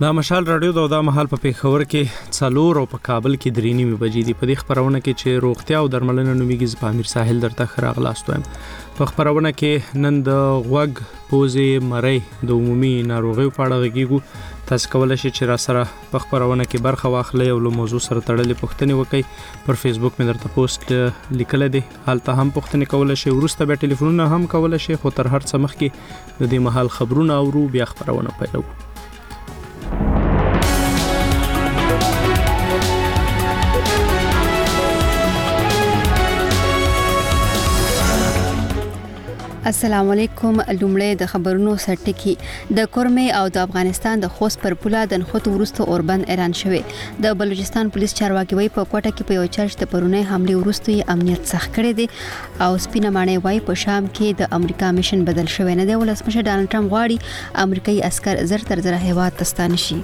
دا مشال رادیو دا مهال په پیښور کې 4 او په کابل کې 3:30 بجې دی. په دې خبرونه کې چې روغتیا او درملنه نومیږي په امیر ساحل درته خراغلاست وایم. په خبرونه کې نن د غوږ پوزې مړی د عمومي ناروغیو په اړه غږیږو. تاسو کولای شئ چې را سره په خبرونه کې برخه واخلئ او له موضوع سره تړلې پوښتنې وکړئ. پر فیسبوک مې درته پوسټ لیکل دي، حالته هم پوښتنې کولای شئ. ورسته به ټلیفونونه هم کولای شئ، خو تر هر څه مخکې د دې مهال خبرونه اورو، بیا خبرونه پیلو. السلام علیکم. لومړی د خبرونو سرټکی. د کورمې او د افغانستان د خوست پر پوله د نخود ورسته اوربند اعلان شوی. د بلوچستان پولیس چارواکي وایي په کوټه کې په یو چرچ د پرونی حمله ورسته امنیت سخت کړی دی او سپینه ماڼۍ وایي په شام کې د امریکا میشن بدل شوی نه دی. ولسمشر ډانلډ ټرمپ غواړي امریکایي عسكر زر تر زر هیواد ته ستانه شي.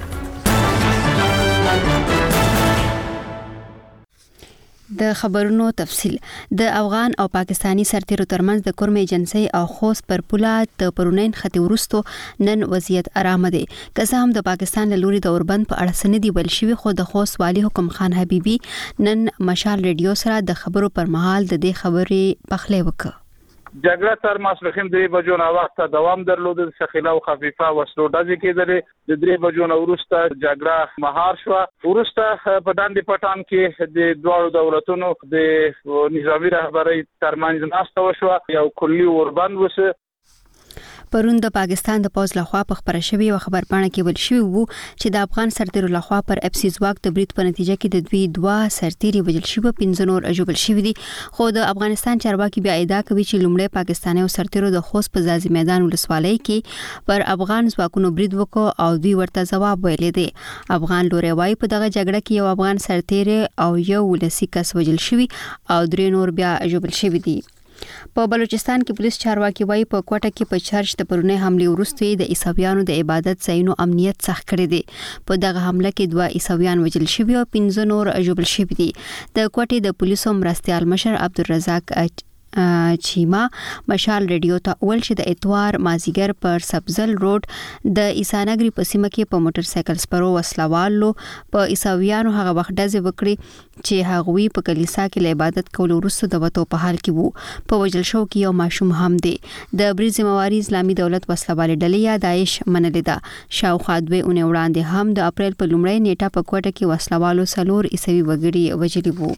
د خبرونو تفصیل. د افغان او پاکستانی سرتیرو ترمنځ د کورمې ایجنسی او خوست پر پوله د پرونین خطي ورستو نن وضعیت آرام دی. که څه هم د پاکستان له لوري د اوربند په اړه سندي بل شوی، خو د خوست والی حکم خان حبیبي نن مشال ریډیو سره د خبرو پر مهال د دې خبرې پخلی وکړه. جګړه تر ماسپښین 3 بجو نه وخت دوام درلود. ثقيله او خفيفه وسلو ډزې کېدلې. د 3 بجو نه وروسته جګړه مهار شو. وروسته په داندې پټان کې د دوه دولتونو د نظامی رهبرۍ ترمنځ ناسته وشوه. یو کلی اوربند وسه. پرون د پاکستان د پوز لخوا په خبره شوی او خبرپاڼه کې ول شوی وو چې د افغان سرتیرو لخوا پر اپسي ځواک د برید په نتیجه کې د دوی 2 سرتیري وژل شوی، 15 نور اجوبل شوی دي. خو د افغانستان چارواکي بیا ادعا کوي چې لومړی پاکستاني او سرتیرو د خوست په ځاځي میدان ولسوالۍ کې پر افغان ځواکونو برید وکړ او دوی ورته ځواب ویلې دي. افغان لوري وايي په دغه جګړه کې یو افغان سرتیری او یو ولسی کس وژل شوی او 3 نور بیا اجوبل شوی دي. په بلوچستان کې پولیس چارواکي وایي په کوټه کې په چرچ د پرونی حمله وروسته د عیسویانو د عبادت ځایونو امنیت سخت کړی دی. په دغه حمله کې 2 عیسویان وژل شوي او 15 نور اجوبل شوي دي. د کوټې د پولیسو مرستیال مشر عبدالرزاق چیما مشال ریډیو ته ول چې د اتوار مازیګر پر سبزل روډ د عیسانګری په سیمه کې په موټر سایکل سپرو وسلوالو په عیسویانو هغه وخت ډزې وکړي چې هغوی په کلیسا کې له عبادت کولو وروسته د وټو په حال کې وو. په وژل شو کې یو ماشوم هم دی. د برید ذمہواری اسلامي دولت وسلوالې ډلې یا داعش منلې ده. شاوخوا 2 اونۍ وړاندې هم د اپریل په لومړۍ نیټه په کوټه کې وسلوالو 4 عیسوي وګړي وژلي وو.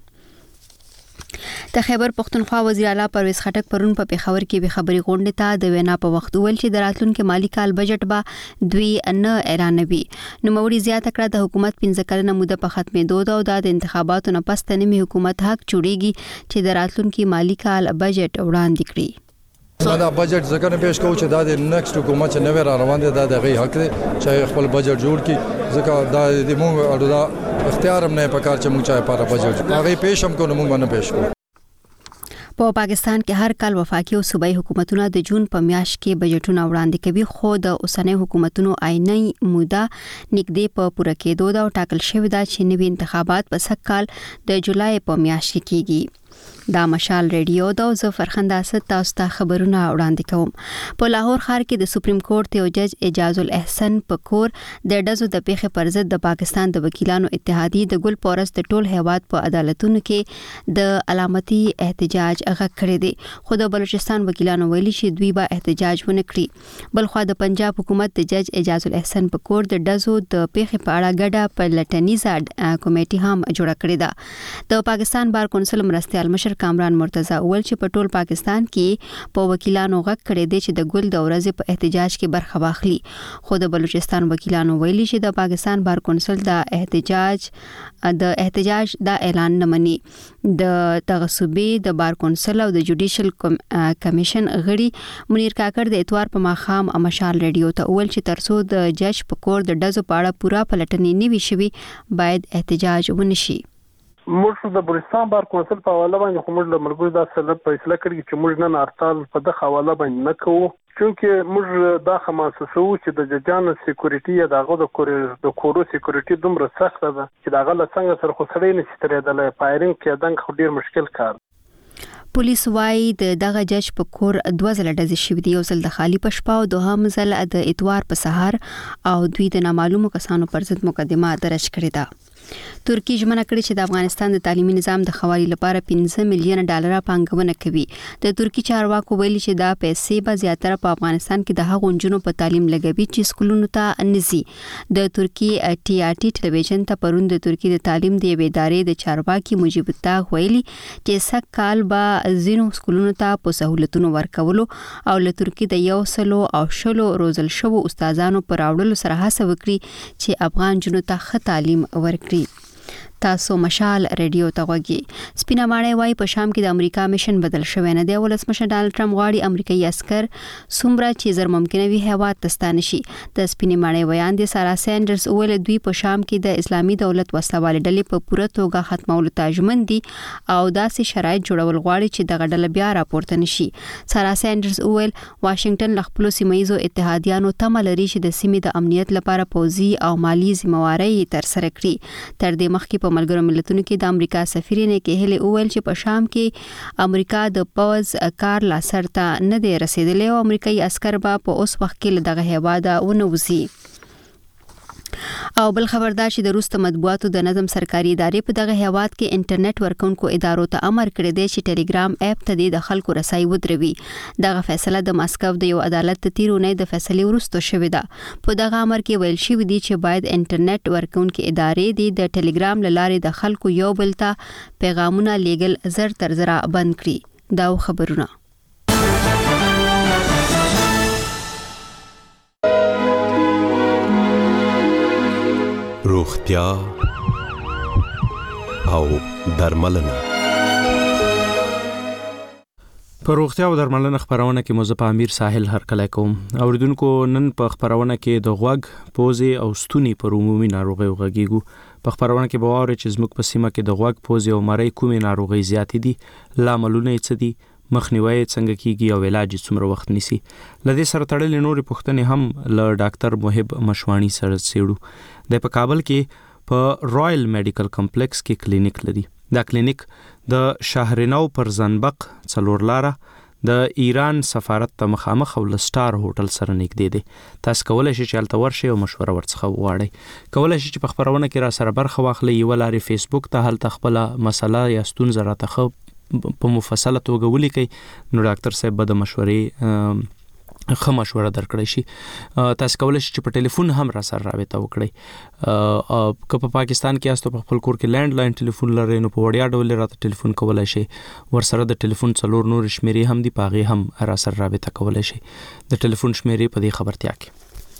د خیبر پختونخوا وزیر اعلی پرویز خټک پرون په پیښور کې به خبري غونډه ته د وینا په وخت ویل چې د راتلونکو مالی کال بجټ به دوی نه اعلانوي. نو موري زیاته کړه د حکومت 15 کلنه موده په ختمېدو ده او د انتخاباتو نه پس تنمي حکومت حق جوړيږي چې د راتلونکو مالی کال بجټ وړاندې کړي. دا بجټ ځکه نه پیش کوو چې دا د نیکسټ حکومت چې نوې را روان دي دا د غي حق دی چې خپل بجټ جوړ کړي. ځکه دا د موږ اړه دا اختیار هم نه پکار چې موږ چا لپاره بجټ هغه پیش هم کوو موږ نه پیش کوو. په پاکستان کې هر کال وفاقي او صوبایي حکومتونه د جون په میاشت کې بجټونه وړاندې کوي، خو د اوسنۍ حکومتونو عیني موده نږدې په پوره کېدو ده او ټاکل شوی ده چې نوي انتخابات په سږ کال د جولای په میاشت کې کیږي. دا مشال ریډیو د ظفر خنداسه تاسو ته خبرونه وړاندې کوم. په لاهور ښار کې د سپریم کورټ یو جج اجاز الاحسن پکور د ډزو د پیښې پر ضد د پاکستان د وکیلانو اتحادیې د ګل پورس د ټول هیواد په عدالتونو کې د علامتي احتجاج غږ کړی دی، خو د بلوچستان وکیلانو ویلي چې دوی به احتجاج ونه کړي. بلخوا د پنجاب حکومت د جج اجاز الاحسن پکور د ډزو د پیښې په اړه ګډه پلټنیزه کمیټه هم جوړه کړې ده. د پاکستان بار کونسل مرستیال مشر کامران مرتضی اول چې په ټول پاکستان کې په وکیلانو غږ کړی دی چې د ګل د ورځې په احتجاج کې برخه واخلي، خو د بلوچستان وکیلانو ویلي چې د پاکستان بار کونسل د احتجاج د اعلان نه مني. د تغصبي د بار کونسل او د جوډیشل کمیشن غړي منیر کاکړ د اتوار په ماخام مشال ریډیو ته اول چې ترڅو د جج په کور د ډزو په اړه پوره پلټنې نه وي شوي باید احتجاج ونشي. موږ د بلوچستان بار کونسل په حواله باندې خو موږ له ملګرو دا سره فیصله کړې چې موږ نن هړتال په دغه حواله باندې نه کوو، چونکه موږ دا خماسسو چې د ججانو سکیورټي یا دغه د کورو سکیورټي دومره سخت ده چې دغه له څنګه سره خو سړی نشي ترېدلی. فایرینګ کېدنګ خو ډیر مشکل کار. پولیس وايي دغه جج په کور 2 ځله ډزې شوې دي، یو ځل د خالی پشپا او دوهم ځل د اتوار په سهار، او دوی د نامعلومو کسانو پر ضد مقدمه درج کړې ده. ترکی ژمنه کړې چې د افغانستان د تعلیمي نظام د خوالي لپاره 15 میلیون ډالر پانګونه کوي. د ترکی چارواکو ویلي چې دا پیسې به زیاتره په افغانستان کې د هغو نجونو په تعلیم لګوي چې سکولونو ته نزي. د ترکی TRT ټلویزیون ته پرون د ترکی د تعلیم د ادارې د چارواکي مجيب الطاق ویلي چې سږ کال به زینو سکولونو ته په سہولتونو ورکولو او له ترکی د 100 روزل شوو استادانو پر راوړلو سره هڅه وکړي چې افغان جنو ته ښه تعلیم ورکړي. تاسو مشال ریډیو ته غوږی. سپینه ماڼۍ وايي په شام کې د امریکا میشن بدل شوی نه دی. ولسمشر ډانلډ ټرمپ غواړي امریکایي عسكر څومره چې زر ممکنه وي هیواد ته ستانه شي. د سپینه ماڼۍ ویان دي سارا سینډرز ویل دوی په شام کې د اسلامي دولت وسلوال ډلې په پوره توګه ختمولو ته ژمن دي او داسې شرایط جوړول غواړي چې دغه ډله بیا راپورته نشي. سارا سینډرز ویل واشنگټن له خپل سیمایزو اتحادیانو تمه لري چې د سیمې د امنیت لپاره پوځي او مالی ذمہواری تر سره کړي. تر دې مخکې په ملګرو ملتونو کې د امریکا سفیر نیکی هیلی اوویل چې په شام کې امریکا د پوز کار لا سرته نه دی رسیدلی او امریکایي عسكر به په اوس وخت کې دغه هیواده ونوځي. او بل خبردار چې د روس مطبوعاتو د نظم سرکاري ادارې په دغه هیواد کې انټرنیټ ورکونکو ادارو ته امر کړی دی چې ټلګرام اپ ته د خلکو رسای ودروي. دغه فیصله د ماسکو د یو عدالت ته تیرونه د فیصلې وروسته شوې ده. په دغه امر کې ویل شوی دی چې باید انټرنیټ ورکونکو ادارې د ټلګرام لارې د خلکو یو بل ته پیغامونه لیږل زر تر زره بند کړي. دا خبرونه روغتیا او درملنه. په روغتیا او درملنه خبرونه کې مزه په امیر ساحل هرکلی کوم. اوریدونکو نن په خبرونه کې د غوږ، پوزې او ستوني پر عمومي ناروغیو غږیږو. په خبرونه کې به واورئ چې زموږ په سیمه کې د غوږ، پوزې او مرۍ کومې ناروغۍ زیاتې دي، لاملونه یې څه دي، مخنیوي څنګه کیږي او علاج څومره وخت نیسي. لدې سره تړلې نورې پوښتنې هم له ډاکټر محب مشوانی سره څېړو. د په کابل کې په رائل میډیکل کمپلیکس کې کلینیک لري. دا کلینیک د شهرنو پر زنبق 4 لاره د ایران سفارت ته مخامخ او لسټار هوټل سره نږدې دی. تاسو کولای شئ چې هلته ورشئ او مشوره ورڅخه وغواړئ. کولای شئ چې په خبرونه کې را سره برخه واخلئ. یو لارې فیسبوک ته هلته خپل مسله یا ستونزه راته په مفصله توګه ولیکئ، نو ډاکټر صاحب به د مشورې ښه مشوره درکړی شي. تاسو کولای شئ چې په ټلیفون هم را سره رابطه وکړئ. که په پاکستان کې یاست په خپل کور کې لینډ لاین ټلیفون لرئ نو په وړیا ډول راته ټلیفون کولای شئ. ورسره د ټلیفون 4 نور شمیرې هم دي، په هغې هم را سره رابطه کولای شئ. د ټلیفون شمیرې په دې خبرتیا کې.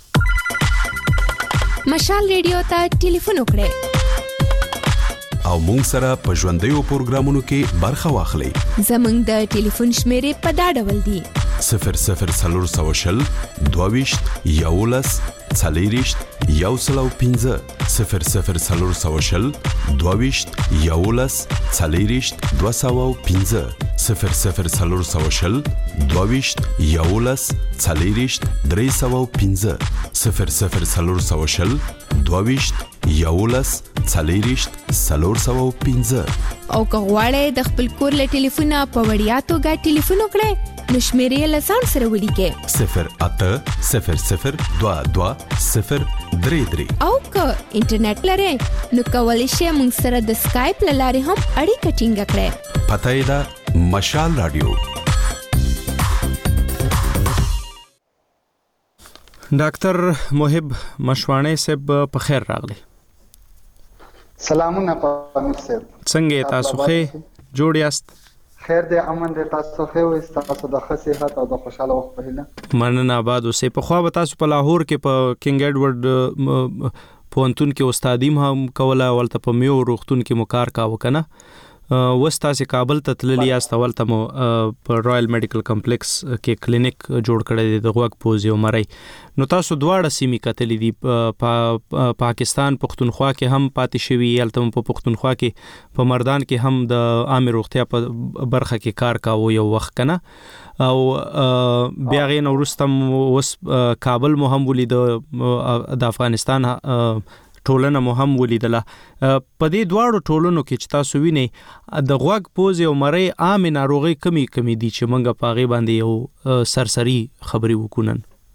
مشال ریډیو ته ټلیفون وکړئ او مونږ سره په ژوندیو پروګرامونو کې برخه واخلئ. زمونږ د ټلیفون شمیرې په دا ډول دي: 00420 22 11 40 105 00420 22 11 40 205 00420 22 11 40 305 00420 22 11 40 305. او که غواړئ د خپل کور له ټلیفونه په وړیا توګه ټلیفون وکړئ نو شمیرې له ځان سره ولیکئ 0800 22 033. او که انټرنیټ لرئ نو کولی شئ موږ سره د سکایپ له لارې هم اړیکه ټینګه کړئ. پته یې ده مشال رادیو. ډاکټر محب مشوانی صاحب په خیر راغلی. سلامونه پامیر صاحب. څنګه تاسو ښه جوړ یاست؟ خیر دې امن دې تاسو ښه وي، تاسو د ښه صحت او د خوشاله وخت په هیله. مننه آباد اوسئ. په خو به تاسو په لاهور کې په کینګ ایډورډ پوهنتون کې استادیم هم کوله، ولته په میو روغتون کې مو کار کاوه کنه. وستا سي کابل ته تللی یاست، ولته مو په رائل میډیکل کمپلیکس کې کلینیک جوړ کړی دی د غوږ، پوزې او مرۍ. نو تاسو دواړه سیمې کتلې دي، پاکستان پښتونخوا کې هم پاتې شوي، هلته په پښتونخوا کې په مردان کې هم د عامه روغتیا په برخه کې کار کاوه یو وخت کنه، او بیا غي نو وروسته اوس کابل مو هم ولید د افغانستان ټولنه مو هم ولیدله. په دې دواړو ټولنو کې چې تاسو وینئ د غوږ پوزې او مرۍ عامې ناروغۍ کمی دي چې موږ په هغې باندې یو سرسري خبرې وکړو.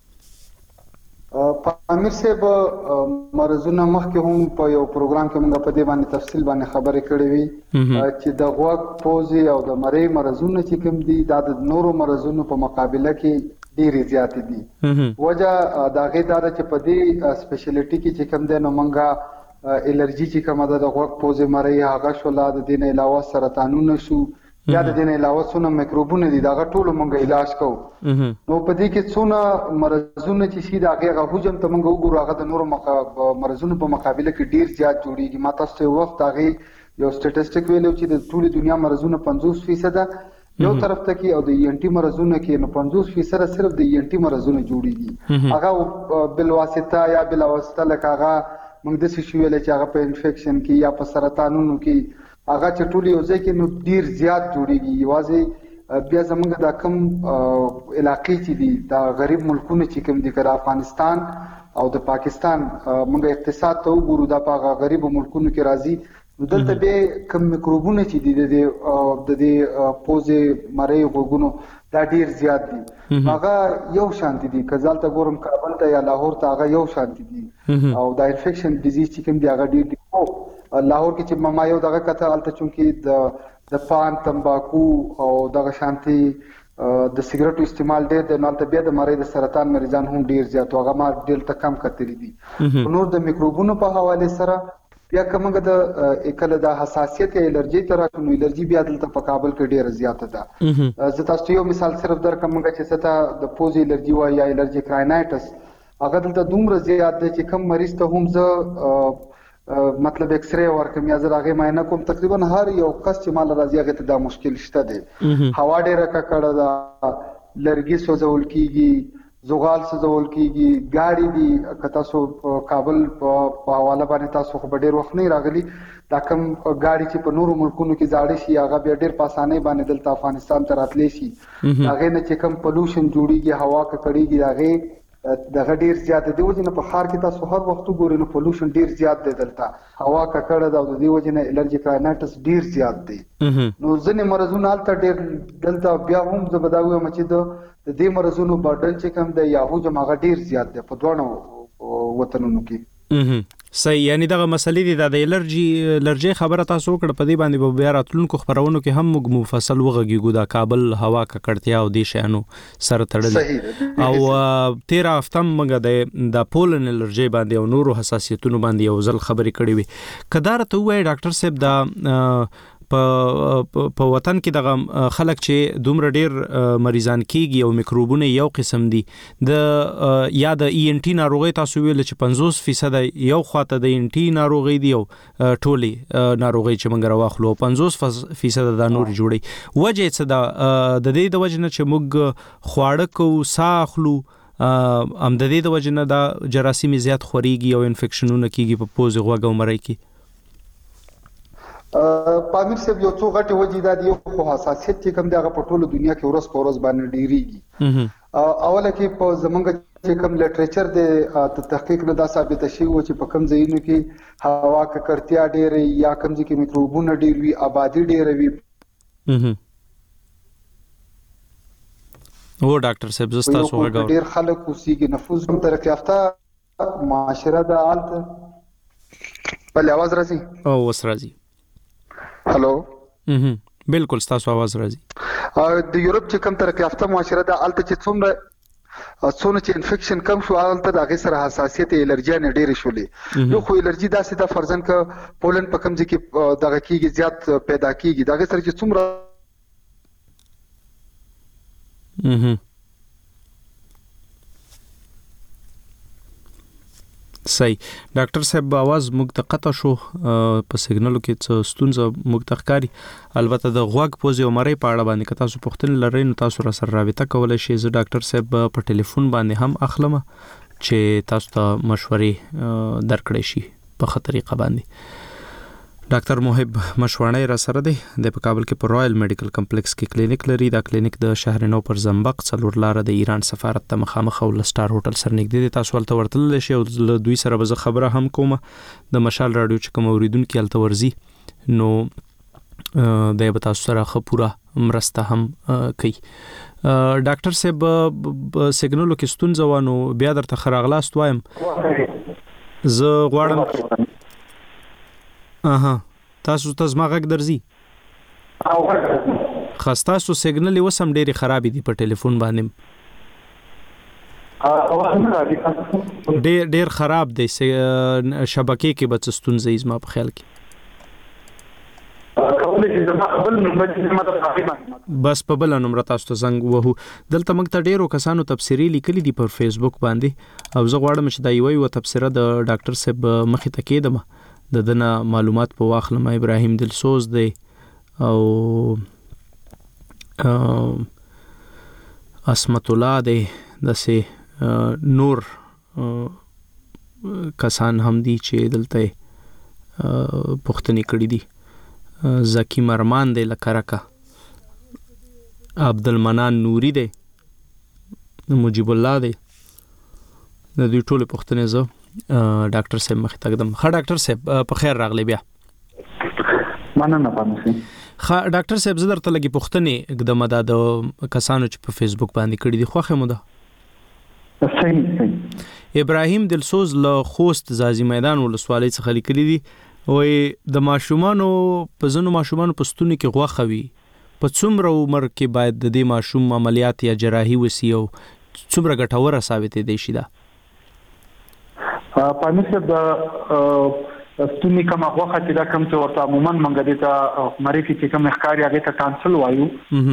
امیر صاحب مرزونه مخکې هم په یو پروګرام کې موږ په دې باندې تفصیل باندې خبرې کړې وي چې د غوږ پوزې او د مرۍ مرزونه چې کوم دي دا د نورو مرزونو په مقابله کې ډېرې زیاتې دي. وجه د هغې دا ده چې په دې سپیشلیټي کې چې کوم دی نو موږ الرجي چې کومه ده د غوږ پوزې مرۍ هغه شوله، د دې نه علاوه سرطانونه شو یا د دې نه علاوه څونه میکروبونه دي دغه ټولو موږ علاج کوو. نو په دې کې څونه مرزونه چې شي د هغې حجم ته موږ وګورو هغه د نورو مرزونو په مقابله کې ډېر زیات جوړېږي. ما تاسو ته وخت هغې یو سټیټسټیک ویلو چې د ټولې دنیا مرزونه 50% یو طرف ته کې او د ENT مرزونه کې نو 50% صرف د ENT مرزونه جوړېږي. هغه بلواسطه یا بلاواسطه لکه هغه موږ داسې شو ویلی چې هغه په انفیکشن کې یا په سرطانونو کې هغه چې ټول یو ځای کې نو ډېر زیات جوړېږي. یوازې بیا زموږ دا کوم علاقې چې دي دا غریب ملکونه چې کوم دي که د افغانستان او د پاکستان موږ اقتصاد ته وګورو دا په هغه غریبو ملکونو کې راځي نو دلته بیا کوم میکروبونه چې دي د دې پوزې مرۍ غوږونو دا ډېر زیات دي. هغه یو شانتي دي که زه هلته ګورم کابل ته یا لاهور ته هغه یو شانتي دي او دا انفیکشن ډیزیز چې کوم دي هغه ډېر دي. لاهور کې چې ما یو دغه کته هلته چونکې د پان تمباکو او دغه شانتي د سیګریټو استعمال ډېر دی نو هلته بیا د مرۍ د سرطان مریضان هم ډېر زیات هغه ما دلته کم کتلي دي. نور د میکروبونو په حوالې سره بیا که موږ د کله د حساسیت یا الرجي ته راشو نو الرجي بیا دلته په کابل کې ډېره زیاته ده. زه تاسو ته یو مثال صرف درکړم موږ چې څه ته د پوزې الرجي وایي یا الرجي کراینایټس هغه دلته دومره زیات دی چې کم مریض ته هم زه مطلب ایکس ری ورکوم یا زه د هغې معاینه کوم تقریبا هر یو کس چې ماله راځي هغې ته دا مشکل شته دی. هوا ډېره ککړه ده، لرګي سوځول کېږي، زغال سوځول کېږي، ګاډي دي که تاسو کابل په حواله باندې تاسو خو به ډېر وخت نه راغلي دا کوم ګاډي چې په نورو ملکونو کې زاړه شي هغه بیا ډېر په اسانۍ باندې دلته افغانستان ته راتلی شي. هغې نه چې کوم پلوشن جوړېږي هوا ککړېږي د هغې دغه ډېر زیات دی. د دې وجې نه په ښار کې تاسو هر وخت وګورئ نو پلوشن ډېر زیات دی دلته هوا ککړه ده او د دې وجې نه الرجي کراینایټس ډېر زیات دی. نو ځینې مرضونه هلته ډېر دلته بیا هم زه به دا ووایم چې د دې مرضونو برډن چې کوم دی یا حجم هغه ډېر زیات دی په دواړو وطنونو کې. صحیح، یعنی دغه مسلې دي د الرجي خبره تاسو وکړه په دې باندې به بیا راتلونکو خبرونو کې هم موږ مفصل وغږیږو د کابل هوا ککړتیا او دې شیانو سره تړلې او 13 هفته موږ د پولن الرجي باندې او نورو حساسیتونو باندې یو ځل خبرې کړې وي. کدار ته وایي ډاکټر صاحب دا په وطن کې دغه خلک چې دومره ډیر مریضان کیږي او میکروبونه یو قسم دي د یا د ENT ناروغي تاسو ویل چې 50% یو خواته د ENT ناروغي دی او ټولي ناروغي چې موږ راوخلو 50% د نور جوړي وجه څه د دې د وجه نه چې موږ خواړه کو ساخلو ام د دې د وجه نه د جراثیم زیات خوريږي او انفیکشنونه کیږي په پوزې غوږ او مرۍ کې. پامیر صاحب یو څو غټي وجې دا دی خو حساسیت چې کوم دی هغه په ټوله دنیا کې ورځ په ورځ باندې ډیریږي. اوله کې په زمونږ چې کوم لټریچر دی تحقیق نه دا ثابت شوی و چې په کوم ځایونو کې هوا ککړتیا ډېره یا کوم ځای کې میکروبونه ډېر وي آبادي ډېره وي. او ډاکټر صاحب زستا سوګه ډېر خلک اوسېږي نفوذ هم ترقی یافته معاشره ده حالت بل आवाज راځي او وس راځي. هلو بالکل تاسو आवाज راځي. د یورپ چې کوم ترقی یافته معاشره ده الته چې څومره چې انفیکشن کم شو الته د هغې سره حساسیت الرجیانې ډېرې شولې. یو خو الرجي داسې ده فرضاً که پولن په کوم ځای کې دغه کېږي زیات پیدا کېږي د هغې سره چې څومره صحیح. ډاکټر صاحب आवाज موږ ته قطع شو په سیګنالو کې څه ستونزه موږ ته ښکاري. البته د غوږ پوزې او مرۍ په اړه باندې که تاسو پوښتنې لرئ نو تاسو را سره رابطه کولی شئ. زه ډاکټر صاحب په ټلیفون باندې هم اخلم چې تاسو ته مشورې درکړی شي په ښه طریقه باندې. ډاکټر محب مشوانی را سره دی د کابل کې په رائل میډیکل کمپلیکس کې کلینیک لري. دا کلینیک د شهر نو پر زنبق څلور لار د ایران سفارت ته مخامخ او لسټار هوټل سره نږدې دي. تاسو ولته ورتل شئ او له دوی سره به خبره هم کوم. د مشال رادیو چې کوم اوریدونکو الته ورزي نو د به تاسو سره خپوره مرسته هم کوي. ډاکټر صاحب سیګنالو کې ستونزه وانه بیا درته خراغلاست وایم زه غواړم تاسو ما غږ درځي خاصتاسو سیګنال وسم ډېری خراب دي په ټلیفون باندې ډېر خراب دی شبکې کې بچ ستونزه زما په خیال کې بس په بل نمبر تاسو ته زنګ وهو. دلته موږ ته ډیرو کسانو تفسیری لیکلي دي پر فیسبوک باندې او زه غواړم چې دا یو تفسیره د ډاکټر صاحب مخې ته کېدم د دنه معلومات په واخلم. ابراهیم دلسوز دی او اسمت الله دی دسه نور کسان هم دي چې دلته پښتني کړي دي. زکی مرمان دی لکرکا عبدالمنان نوری دی مجیب الله دی د دوی ټول پښتنه زه ډاکټر صاحب مخ تقدم. ډاکټر صاحب په خیر راغلی بیا مننه پامسي. ډاکټر صاحب زه درته لګي پښتنه اقدام د کسانو چې په فیسبوک باندې کړي دي خوخه مو ده صحیح. ابراهیم دلسوز له خوست زازی میدان ولسوالۍ څخه لیکلي دي وای د ماشومانو په زنو ماشومانو په ستوني کې غوښه وي په څومره عمر کې باید د دې ماشوم عملیات یا جراحي وسی او څومره ګټوره ثابت دي شي. دا په مثل د ستوني کوم غوښه چې دا کوم څه ورته عموما منګه دي ته مریض چې کوم ښکاری هغه ته ټانسل وایو.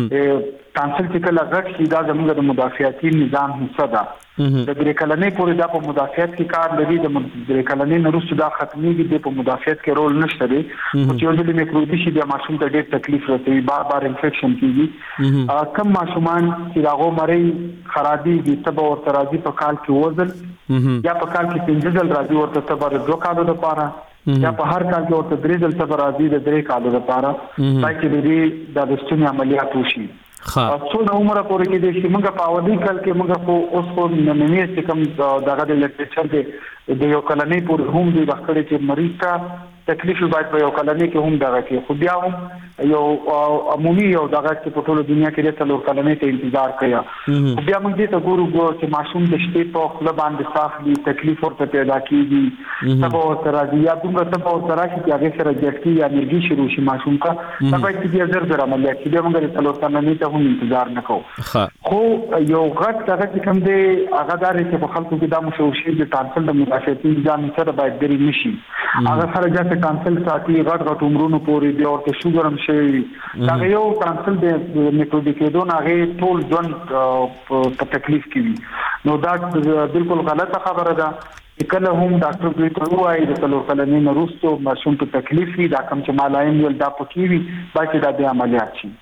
ټانسل چې کله غټ شي دا زموږ د مدافعتي نظام حصہ ده. د درې کلنې پورې دا په مدافعت کې کار لري. د درې کلنې وروسته دا ختميږي د په مدافعت کې رول نشته دی. چې یو ځل میکروبي شي د ماشوم ته ډېر تکلیف رسوي بار انفیکشن کیږي. کم ماشومان چې هغه مری خرابي دي تبه ورته راځي په کال کې وزن یا په کال کې 15 ځل راځي ورته تبه 2 کالو لپاره یا په هر کال کې ورته 3 ځل تبه راځي د 3 کالو لپاره تاکي د ستوني عملیات وشي. څونه عمر پورې کې د موږ په اولي کال کې موږ په اوس په نمونې چې کوم دغه د لیټریچر دی د یو کلنې پورې هم د وختړي چې مریض ته تکلیف باید په یو کلنې کې هم دغه کې خو بیا هم یو عمومي یو دغه چې په ټول دنیا کې د څلور کلنې ته انتظار کوي. بیا موږ دې ته ګورو چې ماشوم د شپې په خپل باندې صافي تکلیف ورته پیدا کیږي سبا ورته راځي یا دومره سبا ورته راشي چې هغه سره جټکی یا انرژي شروع شي ماشوم ته سبا چې بیا زر عملیات کې موږ د څلور کلنې ته هم انتظار نکوو. خو یو غټ دغه چې کوم دی هغه دار چې په خلکو کې دا مشهور شي د ټانسل د مدافعتي نظام سره باید ډېر نشي. هغه سره چې ټانسل ساتي غټ عمرونو پورې دی او ته شوګر هم شي دا یو ټانسل د میکروبي کېدو نه هغه ټول ژوند په تکلیف کې وي. نو دا بالکل غلطه خبره ده. کله هم ډاکټر دوی ته وایي د څلور کلنې وروسته ماشوم ته تکلیف وي دا کوم چې مالایم ول دا پکې وي باقي دا د عملیات شي.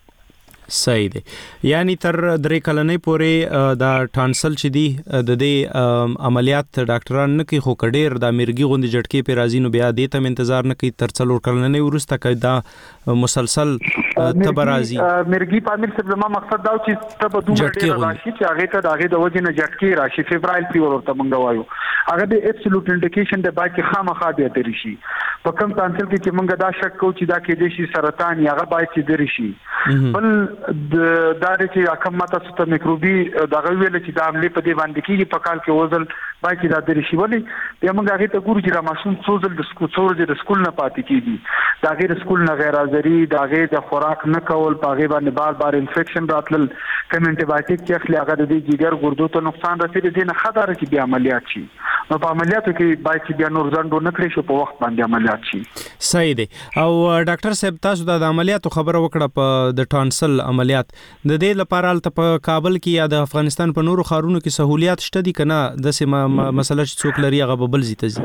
صحیح دی. یعنی تر 3 کلنې پورې دا ټانسل چې دی د دې عملیات ډاکټران نه کوي خو کډیر د مرګي غوندي جټکې په راځي نو بیا دې ته انتظار نه کوي تر 4 کلنې ورسته کوي دا مسلسل تبرازي مرګي پامل څه ما مقصد دا چې تب دوه ډیر راشي چې هغه ته دغه د وجه نه جټکې راشي فیبرایل فیور ورته مونږ وایو هغه د ابسولوټ انډیکیشن د باقي خامخا به تر شي په کوم ټانسل کې چې مونږ دا شک کوو چې دا کې د شي سرطان یا هغه باید چې در شي بل د داري چې کوم ماته ست میکروبي دغه ویل چې د عملې په دی باندې کېږي په کال کې وزن باید چې دا در شي ولې بیا مونږ هغه ته ګورو چې را ماشوم څوزل د سکول نه پاتې کېږي دا غیر سکول نه غیر حاضری دا غیر د خوراک نه کول په غیر باندې بار انفیکشن راتل کوم انټي بایوټیک چې اخلي هغه د جګر ګردو ته نقصان رسېږي دي نه خطر چې بیا عملیات شي نو په عملیاتو کې باید چې بیا نور ځندو نه کړی شو په وخت باندې عملیات شي. صحیح دی. او ډاکټر صاحب تاسو د عملیاتو خبره وکړه په د ټانسل عملیات د دې لپاره الته په کابل کې یا د افغانستان په نورو ښارونو کې سہولیات شته دي کنه د سیمه مسله چې څوک لري هغه بل زی ته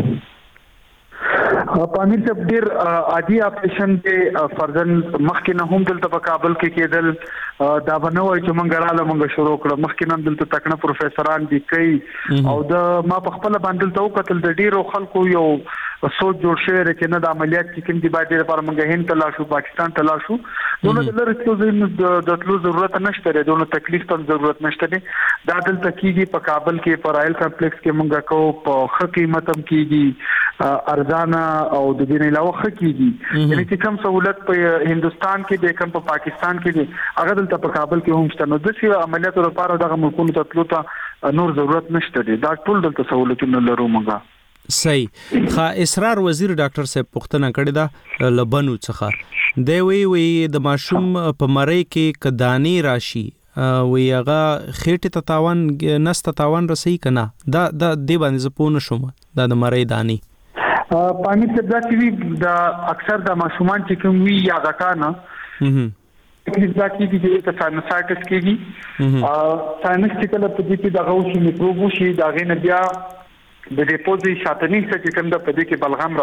پامیر ته ډیر عادي اپریشن دی فرضاً مخکې نه هم دلته په کابل کې کېدل دا بنوي چې مونږ رااله مونږ شروع کړو مخکې نه دلته تکنه پروفیسوران دي کوي او د ما په خپل باندې ته وکتل د ډیرو خلکو یو سوچ جوړ شوی دی چې نه د عملیات چې کوم دی باید لپاره موږ هند ته لاړ شو پاکستان ته لاړ شو نو د لري څه د تلو ضرورت نشته دی نو تکلیف ته ضرورت نشته دی دا دلته کیږي په کابل کې په رائل کمپلیکس کې موږ کو په ښه قیمت هم کیږي ارزانه او د دې نه علاوه ښه کیږي یعنی چې کوم سہولت په هندستان کې د کوم په پاکستان کې دی هغه دلته په کابل کې هم شته نو د څه عملیاتو لپاره دغه ملکونو ته تلو ته نور ضرورت نشته دی دا ټول دلته سہولتونه لرو موږ صحیح خا اسرار وزیر ډاکټر صاحب پوښتنه کړې ده لبنو څخه دی وی د ماشوم په مړی کې کدانی راشي وی هغه خېټه ته تاوان نست تاوان رسي کنه دا د باندې زپونه شوم دا د مړی دانی پانی څه دا چې دا اکثر د ماشومان چې کوم وی یا غټانه دا کیږي چې ساینسایټس کیږي ساینس چې کله په دې کې دغه وشي میکروب وشي دا غي نه بیا د ډیپوزي شاتنی څخه کوم د پدې کې بلغم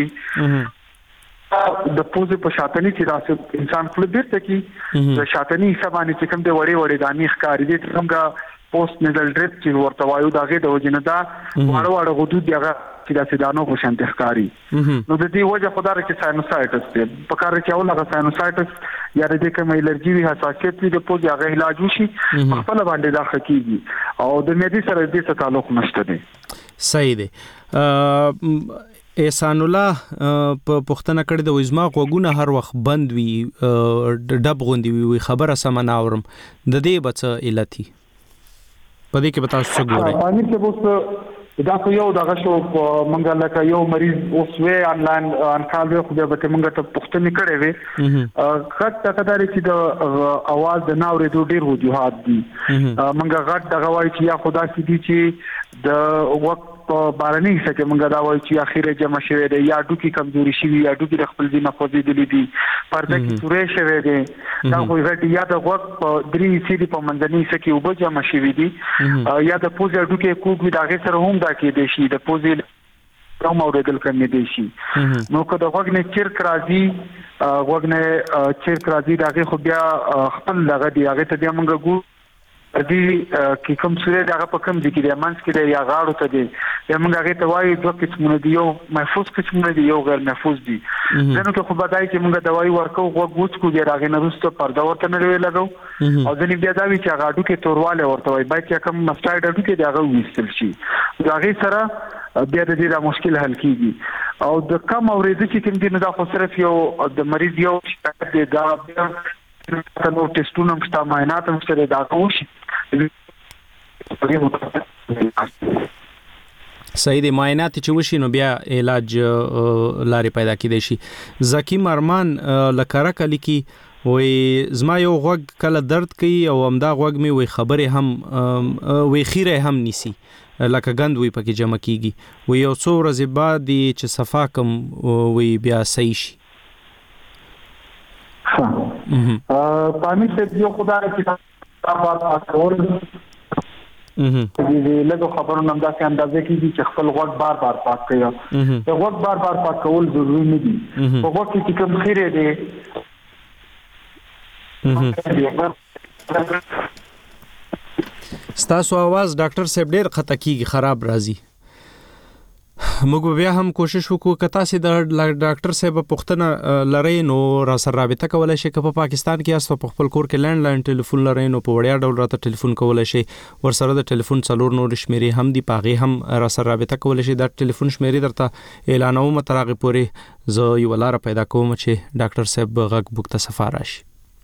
راولېږي د پوزې په شاتنی چې راځي انسان خپل بیرته کې د شاتنی حسابانه چې کوم د وړې دانی ښکاری دي څنګه پوسټ نیزل ډریپ چې ورته وایو دغه د وجنه دا واړه غدود دغه چې د سیدانو په شان ښکاری نو د دې وجه خدای چې ساینوسایټس دی په کار کې اول هغه ساینوسایټس یا د کوم الرجی وی حساسیت د پوزې هغه علاج وشي خپل باندې دا حقيقي او د مېدي سره دې تعلق نشته دی صحیح دی احسان الله په پښتنه کړی د وزما غوګونه هر وخت بند وي ډب غوندي وي خبره سم نه اورم د دې بچ علتي پدې کې بتا څه ګوري باندې چې بوس دا خو یو دغه شو مونږه لکه یو مریض اوس وې انلاین انکال خو به مونږ ته پښتنه کړې وي خط تقدر چې د اواز د ناورې دوه ډیر وجوهات دي مونږه غټ دغه وایي چې یا خدا سي دي چې د وخت په بارني څخه مونږ دا وایي چې اخیره جمع شوه دی یا ډوکی کمزوري شوی یا ډوکی د خپل ځینه خوځې دي دي پرده کې تورې شوه دی دا خو غټ یا د وخت په درې سیدي په منځني څخه وب جمع شوی دي یا د پوزې ډوکی کوګ دا غي سره هم دا کې دي شي د پوزې کوم اوریدل کړنی دي شي نو که د وګ نه چیرک راځي وګ نه چیرک راځي دا خو بیا خپل دغه دی هغه ته بیا مونږ ګو دې کې کوم سره دغه په کوم دي کې د مانس کې د یا غاړو ته دي موږ هغه ته وایي دوه قسمونه دي یو محفوظ قسمونه دي یو غیر محفوظ دي ځنه ته خو بدای چې موږ دوايي ورکو غوږ کو دي راغې نه رسته پرده ورته نه وی لګو او ځنې بیا دا وی چې هغه ډوکې تورواله ورته وایي باید چې کوم مستایډ ډوکې دغه وېستل شي هغه سره بیا د دې مشکل حل کیږي او د کم اورېدو چې کوم دي نه دا خو صرف یو د مریض یو شکایت دی دا نو ټیسټونه هم شته معاینات هم شته دا کوشش صحیح دی معاینات چې وشي نو بیا علاج لارې پیدا کېدای شي زکی مرمان لکره کلی کی وې زما یو غوږ کله درد کوي او همدا غوږ می وې خبره هم وې خیره هم نیسی لکه غند وې پکې جمع کیږي وې یو څو ورځې بعد چې صفا کم وې بیا صحیح شي پانی سے جو خدا کی بات اور لږ خبرونه هم داسې اندازې کیږي چې خپل غوږ بار پاک کړئ د غوږ بار پاک کول ضروري نه دي په غوږ کې کوم خیره دي ستاسو आवाज ډاکټر صاحب ډېر خطا کیږي خراب راځي موږ بیا هم کوشش وکړو کته سي د ډاکټر صاحب پښتنه لری نو را سره رابطه کولای شي که په پاکستان کې است په خپل کور کې لینډ لاین ټلیفون لری نو په وړیا ډول راته ټلیفون کولای شي ور سره د ټلیفون څلور نور شمیرې هم دی پاغه هم را سره رابطه کولای شي د ټلیفون شمیرې درته اعلانوم ترغه پوري زه یو لار پیدا کوم چې ډاکټر صاحب غږ بوکته سفار راشي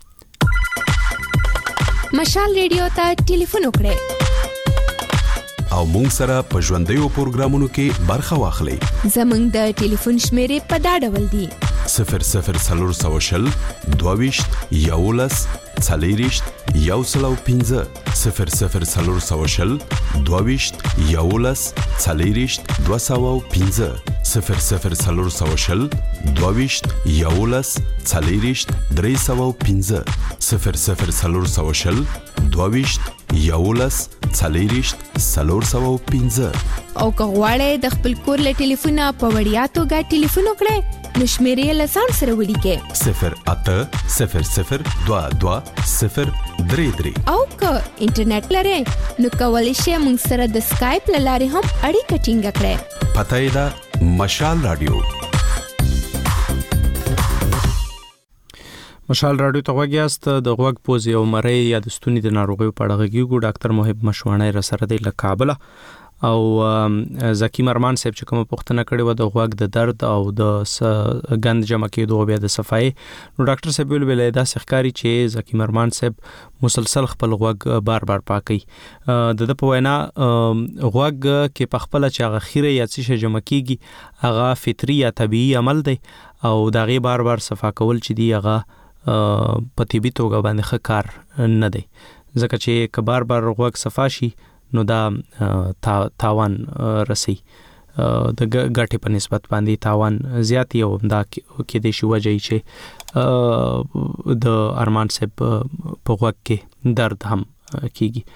مشال ریډیو ته ټلیفون وکړئ او مونږ سره په ژوندۍ پروګرامونو کې برخه واخلئ زمونږ د ټلیفون شمیرې په دا ډول دي 00420 22 11 40 115 00420 22 11 40 215 00420 22 11 40 315 00420 22 11 40 315 او که غواړئ د خپل کور له ټلیفونه په وړیا توګه ټلیفون وکړئ نو شمیرې له ځان سره ولیکئ 0800022 او که انټرنیټ لرئ نو کولی شئ موږ سره د سکایپ له لارې هم اړیکه ټینګه کړئ پته یې ده مشال رادیو مشال رادیو ته وګیاست د غوږ پوزي او مری یا د ستوني د ناروغیو په اړه غږیږو ډاکټر محب مشوانه را سره دی له کابل او زکی مرمان صاحب چې کوم پوښتنه کړې و د غوږ د درد او د غند جمع کېدو بیا د صفای نو ډاکټر صاحب ویل دا ښکاری چې زکی مرمان صاحب مسلسل خپل غوږ بار بار پاکي د په وینا غوږ کې په خپل چې هغه خیره یا څه جمع کیږي هغه فطري یا طبيعي عمل دی او داغه بار بار صفا کول چې دی هغه په طبي توګه باندې ښه کار نه دی ځکه چې کبار بار غوږ صفا شي نو دا تاوان رسي د ګټې په نسبت باندې تاوان زیاتی او دا کې د شي وجه چې د ارمان صاحب په غوږ کې درد هم کیږي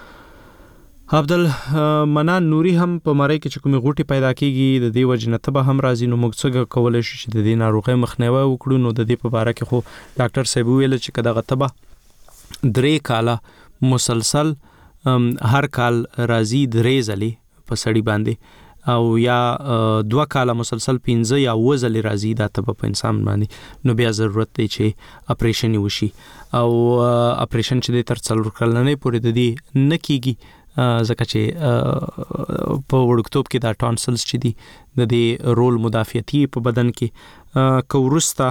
عبدل منان نوري هم په مړی کې چې کومه غوټي پیدا کیږي د دې وجه نه تبه هم راځي نو موږ څنګه کولای شو چې د دې ناروغي مخنیوي وکړو نو د دې په اړه کې خو ډاکټر صاحب ویل چې کدا غتبه 3 کاله مسلسل هر کال راځي 3 ځلې په سړی باندې او یا 2 کاله مسلسل 15 یا 20 ځلې راځي دا تبه په انسان باندې نو بیا ضرورت دی چې اپریشن وشي او اپریشن چې تر 4 کلنې پورې د دې نه کیږي ځکه چې په وړکتوب کې دا ټانسلز چې دي د دې رول مدافعتي په بدن کې کورستا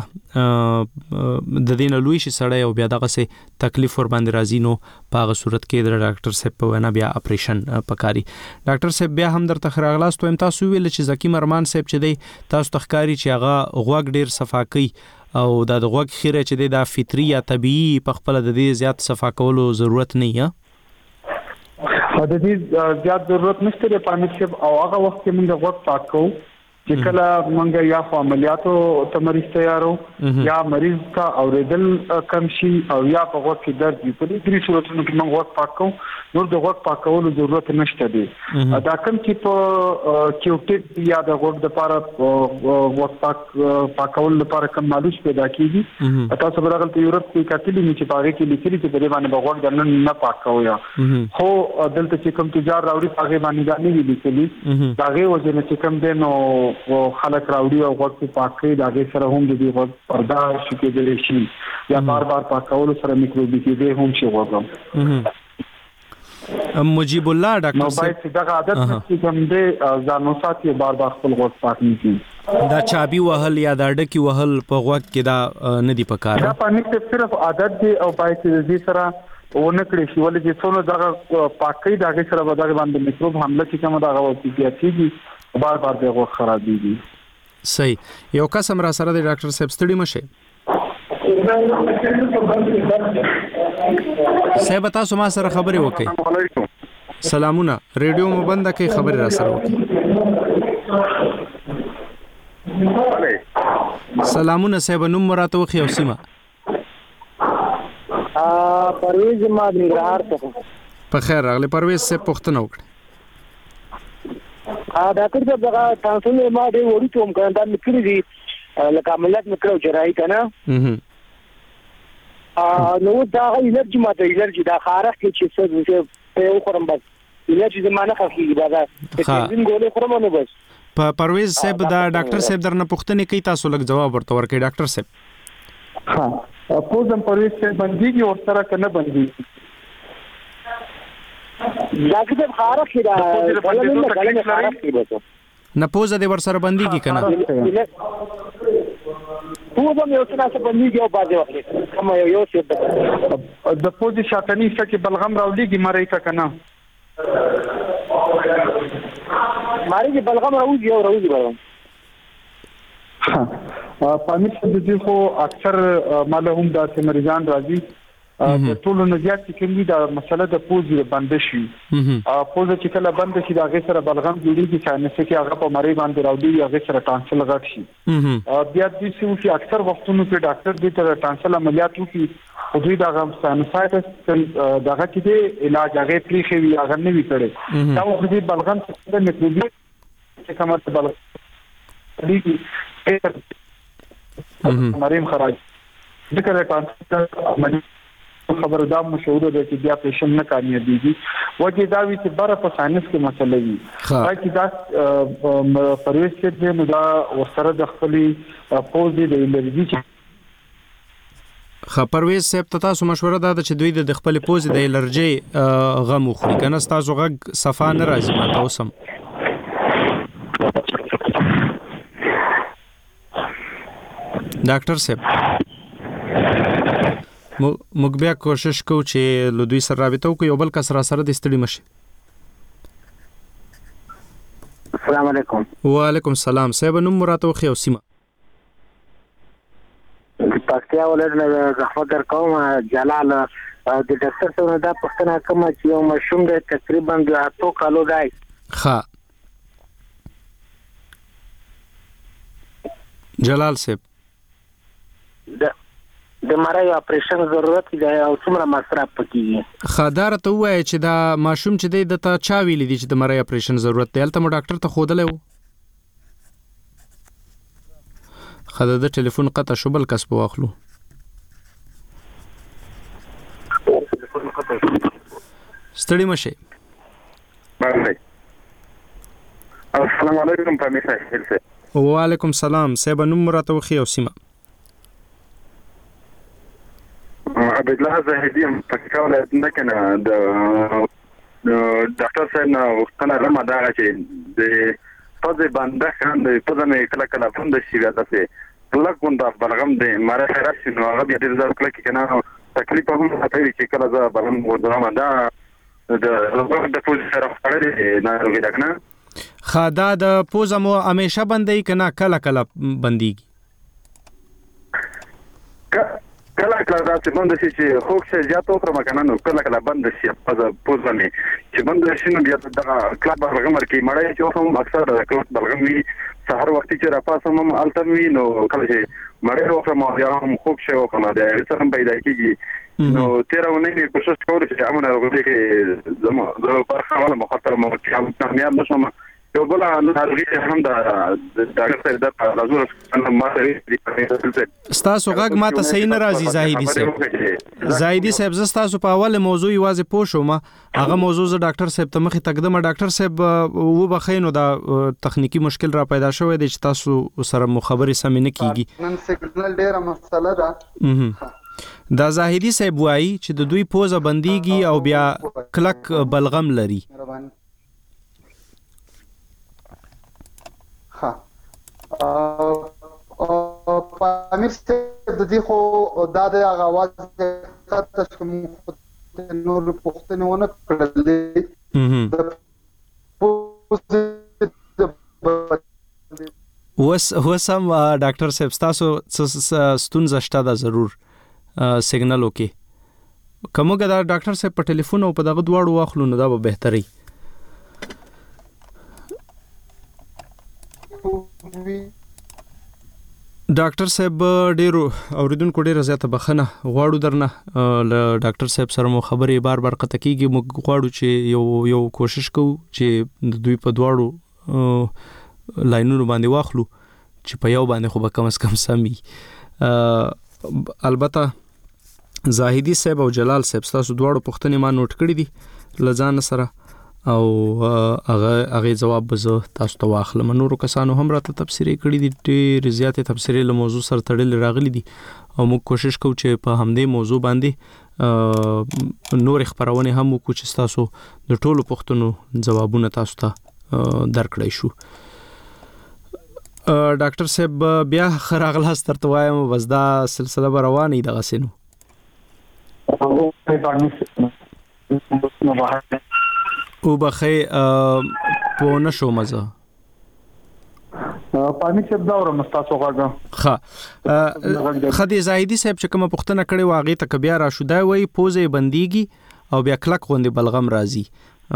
د دې نه لوي شي سړی او بیا دغه سه تکلیف ور باندې راځي نو په هغه صورت کې د ډاکټر صاحب په وینا بیا اپریشن پکاري ډاکټر صاحب بیا هم درته خراغلاست وایم تاسو ویل چې زکی مرمان صاحب چې دی تاسو تخکاری چې هغه غوږ ډیر صفا کوي او د غوږ خیره چې دی دا فطري یا طبيعي په خپل د دې زیات صفا کولو ضرورت نه یا د دې زیات ضرورت نشته په امریکا او هغه وخت کې موږ غوږ پاک کوو چې کله موږ یا عملیاتو ته مریض تیارو یا مریض کا اوریدل کم شي او یا په غوږ کې درد وي په دې صورتونو کې موږ غوږ پاک کوو نو د غوږ پاکولو ضرورت نشته دی دا کوم چې په کیوټیپ یا د غوږ د لپاره غوږ پاکولو لپاره کوم مالوش پیدا کیږي تاسو برغل په یورپ کې کتلی چې پاره کې لیکلي چې په دې باندې غوږ د نن نه پاکاو یا خو دلته چې کوم تجار راوړي هغه باندې دا نه لیکلي هغه وجه نه چې کوم دینو خلک راوړي او غوږ پاکي دا هغه سره هم د دې غوږ پردا شي کېدلی شي یا بار بار پاکولو سره میکروبي کېدې هم شي غوږ مجيب الله ډاکټر صاحب نو باید دا عادت چې کوم دې ځانو ساتي بار بار خپل غوږ پاک نکړي دا چابي وهل یا دا ډکی وهل په غوږ کې دا نه دی پکار دا پانیک صرف عادت دی او باید دې سره ونکړي شي ولې چې څونه دا پاکي دا سره بدل باندې میکروب حمله چې کوم دا غوږ بار بار د غوږ خرابېږي صحیح یو قسم را سره د ډاکټر صاحب ستړي مشه صاحب تاسو ما سره خبرې وکړئ سلامونه ریډیو مو بند کړئ خبرې را سره وکړئ سلامونه صاحب نوم مراته وخی او سیمه پرویز ما د نګرهار څخه په خیر راغلی پرویز صاحب پوښتنه وکړه ډاکټر صاحب دا تاسو ما دې وړي کوم کنه دا نکړي دي لکه عملیات نکړو چې راي کنه نو دا الرجی ماته الرجی دا خارخ کې چې څه په خورم بس الرجی زمانه خفيږي دا د ګولې خورم نو بس په پرویز صاحب دا ډاکټر صاحب درنه پوښتنه کوي تاسو لږ جواب ورته ورکړئ ډاکټر صاحب ها پوزم پرویز صاحب بنديږي او سره کنه بنديږي ډاکټر خارخ کې دا ولې خارخ کې بس نه پوزه دې ور سره بنديږي کنه پوزم یو څه نه بنديږي او باندې وخت کوم یو څه د پوزي شاتنی چې بلغم راولېږي مړی کا کنه مړی چې بلغم راوځي او راوځي بلغم پامیر د دې خو اکثر مالهم د مریضان راځي ټول نه زیات چې کوم دي دا مسله د پوزي بند شي پوزه چې کله بند شي دا غي سره بلغم جوړيږي چې هغه په مری باندې راوړي هغه سره ټانسل غټ شي بیا د دې چې اکثر وختونو کې ډاکټر دې ته ټانسل عملیات وکړي او دوی دا غم سانسایټس دغه کې علاج هغه پریخي وي هغه نه وي کړي دا وخت دې بلغم څخه میکروبي چې کومه بلغم دې مریم خراج ذکر ټانسل عملیات خبره دا مشوره ده چې بیا پیشن نه کامیابیږي وجه دا وی چې بره په ساينس کې مسله وي چې دا پرويز چې نو دا وسره د خپلې پوزي د الرجي پرويز صاحب تاسو مشوره ده چې دوی د خپل پوزي د الرجي غم خوري کنه تاسو غږ صفه نه راځي ماته اوسم ډاکټر صاحب موږ بیا کوشش کوو چې له دوی سره رابطه وکړو یو بل کس را سره د ستړي مشي. السلام علیکم. وعلیکم السلام. صاحب نوم مراته خو سیمه پکتیا ولر زحمت درکوم جلال د ډاکټر څخه دا پښتنه کوم چې یو مشوم د تقریبا 8 کالو دی. ها جلال صاحب د مړی اپریشن ضرورت دی او څومره مصرف پکې خدار ته وایي چې دا ماشوم چې د تا چا ویل دي چې د مړی اپریشن ضرورت دی البته مو ډاکټر ته خودلې وو خدای د ټلیفون قطع شو بل کس په واخلو. ستړي مشه. السلام علیکم پامیسا هلسه. وعلیکم السلام. صاحب نوم مراته وخی او سیمه عبد الله زاهدی پکتیا ولایت نه کنه د ډاکټر صاحب نو وختونه لمه دا چې د پزې باندې خان د پزې کله کله پوند شي راځي لکه دا بلغم د ماره خیرات نو هغه د دې ځل کله کې کنه تکلیف هم هتاوي چې کله دا بلغم ورځم دا د پوز سره خړې نه راغلی کنه خدا د پوز مو همیشه بندي کنه کله کله بنديږي کله کله دا چې بند شي چې خوښ شي زیاتو تر مکنه نو کله کله بند شي په پوز باندې چې بند شي نو بیا دا کلاب بلغم ورکی مړی چې هم اکثر کلاب بلغم وی سحر وخت چې را پاسم هم التموي نو کله چې مړی وروخه ما بیا هم خوښ شي او کنه دا څنګه پیدا کیږي نو تیرونه نه کوشش کوو چې امونه وګورئ چې زموږ برخه ولا مخاطر مو چې هم نه نشم یو بل ناروغي هم دا ډاکټر صاحب د لازم ما ستاسو غږ ماته صحیح نه راځي زاهدي صاحب زستاسو په اوله موضوع یوازې پوښوم هغه موضوع ز ډاکټر صاحب ته مخې تقدم ډاکټر صاحب و بخینو دا تخنیکی مشکل را پیدا شوی دی چې تاسو سره مخابري سم نه کیږي نن سیګنل ډیره مسله ده دا زاهدي صاحب وایي چې د دوی پوزه بنديږي او بیا کلک بلغم لري امیر د دې خو دا د اغاواز کته کوم نور پښتنونه کړلې وسم ډاکټر صاحب تاسو ستونزه شته دا ضرور سیګنل وکي کومګه دا ډاکټر صاحب په ټلیفون او په دغه دواړو واخلو نو دا به بهتري ډاکټر صاحب ډیرو اوریدونکو ډیره زیاته بخنه غواړو درنه ل ډاکټر صاحب سره مو خبرې بار قطع کیږي موږ غواړو چې یو کوشش کوو چې دوی په دواړو لاینونو باندې واخلو چې په یو باندې خو به کم از کم سمي البته زاهدي صاحب او جلال صاحب تاسو دواړو پوښتنې ما نوٹ کړې دي لزان سره او هغه جواب به تاسو ته واخلم نورو کسانو هم راته تفسیرې کړې دي ډېر زیاتې تفسیرې له موضوع سره تړلې راغلي دي او موږ کوشش کوو چې په همدې موضوع باندې نور خبرونه هم وکړو چې تاسو د ټولو پوښتنو جوابونه تاسو ته درکړی شو. ډاکټر صاحب بیا خراغلاس ترته وایم بس دا سلسله روانه ده غسینو او بخې په نشو مزه پانی چې دا ور مستاسو غاګه خدي زاهدي صاحب چې کوم پښتنه کړي واغې ته بیا را شو دا وای پوزې بنديږي او بیا کلک غوندي بلغم راځي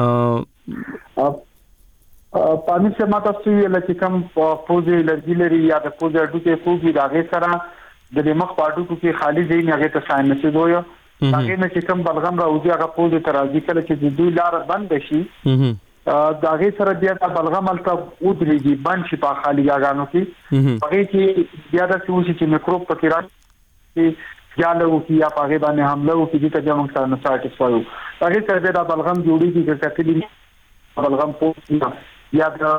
پانی چې ماته سوي لکه کوم پوزې الرجی لري یا د پوزې اډو کې کوږي راغې سره د مخ پاډو کې خالی ځای نه هغه ته ساينس دوی هغه نه چې کوم بلغم راوځي هغه پوزې ته راځي کله چې د دوی لار بند شي دا هغه سره بیا د بلغم الته ودرېږي بند شي په خالی ځایانو کې هغه کې بیا د څه چې میکروب پکې راځي جالو کی یا پاګه باندې حمله وکړي چې ته موږ ساینوسایټس وایو هغه سره دا بلغم جوړیږي چې کتلی بلغم پوسټ یا دا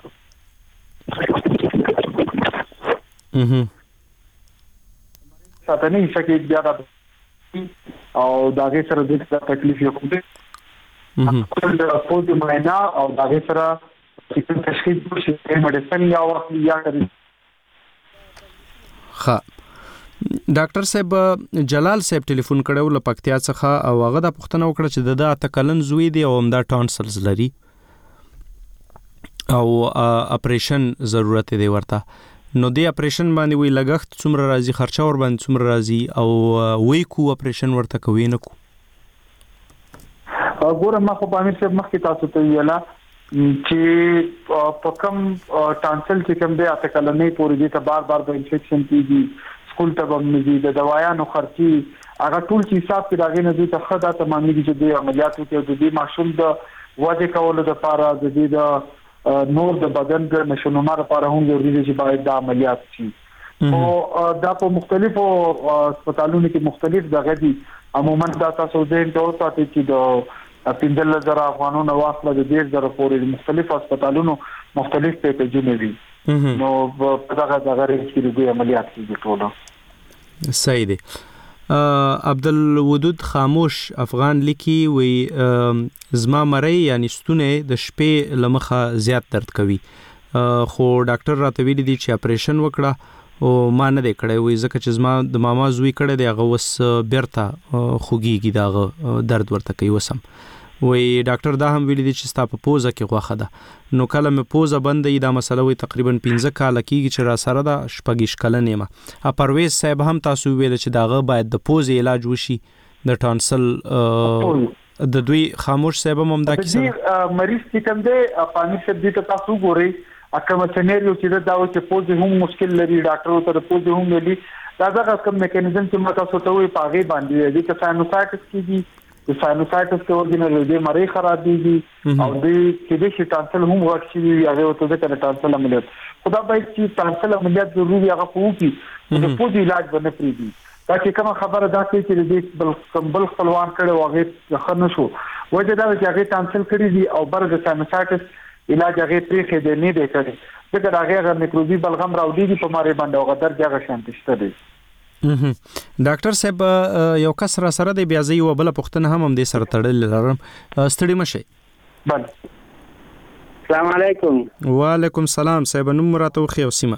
ساتنه شکه بیا دا او داګه سره د تکلیف یو کوي د پوز معاینه او داګه سره چې تشخیص وشي میډیسن یا وخت یا کوي. ها ډاکټر صاحب جلال صاحب ټلیفون کړو له پکتیا څخه او هغه د پښتنه وکړه چې د اتکلن زوی دی او همدا ټانسلز لري او اپریشن ضرورت دی ورته نو دی اپریشن باندې وی لګښت څومره راځي خرچه ور باندې څومره راځي او وی کو اپریشن ورته کوي نه کو ګوره ما خو باندې چې مخکې تاسو ته ویلا چې په کوم ټانسل چې کوم دی اتکلنې پورې دي ته بار د انفیکشن کیږي سکول ته باندې د دوايانو خرچي هغه ټول چې حساب کې راغی نه دي ته خدای ته معنی چې د عملیاتو کې د دې ماشوم د وځي کولو لپاره د دې د نور د بدن د نشونما لپاره هم ضروري دي چې باید د عملیات شي او دا په مختلفو هسپتالونو کې مختلف دغه دي عموما دا تاسو دې ته وتاته چې د 15,000 افغانانو واخله د 10,000 پورې مختلف هسپتالونو مختلف پیکیجونه دي نو په دغه ریس کې د عملیات کیږي ټول. صحیح دی. عبدالودود خاموش افغان لیکي وی زما مری یعنی ستونه د شپې لمخه زیات درد کوي خو ډاکټر راته ویلي دي چې اپریشن وکړه او ما نه دی کړی وی ځکه چې زما د ماما زوی کړی دی هغه وس بیرته خوږیږي دا درد ورته کوي وسم وی ډاکټر دا هم ویلي دي چې ستا په پوزه کې غوښه ده نو کله مې پوزه بندې دا مسله وی تقریبا 15 کال کېږي چې را سره دا شپږ کلن یم پرویز صاحب هم تاسو ویل چې داغه باید د پوزې علاج وشي د ټانسل د دوی خاموش صاحب هم دا کیسه مریض چې کوم دی افغاني شدید تاسو ګورئ اکه سيناريو چې دا و چې پوزې هم مشکل لري ډاکټر ته پوزې هم لري دا کوم میکانیزم چې ما تاسو ته وی پاغي باندې دي چې ساینوسایټس کیږي د ساینوسایټس کې اورګینل دی مری خراب دي او د کې د ټانسل هم ورشي هغه ته د ټانسل عملیات خدا باید چې ټانسل عملیات ضروري هغه کوي د پوزې علاج باندې پریدي دا چې کوم خبره دا کوي چې د بل خپلوان کړي واغې خنه شو وجه دا چې هغه ټانسل کړی دي او بر د ساینوسایټس علاج هغه پریخې دی نه دی کړی ځکه هغه میکروبي بلغم راوړي په ماري باندې او غدر ځای شانتشته دی. ډاکټر صاحب یو کس را سره دی بیا زه یو بل پښتنه هم دې سره تړل لرم ستړي مشه. بل السلام علیکم. وعلیکم السلام صاحب نوم راته خو سیمه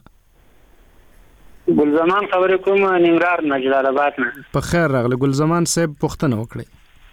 ګل زمان خبرې کوم ننګرهار نه جلال آباد نه. په خیر راغله ګل زمان صاحب پښتنه وکړي.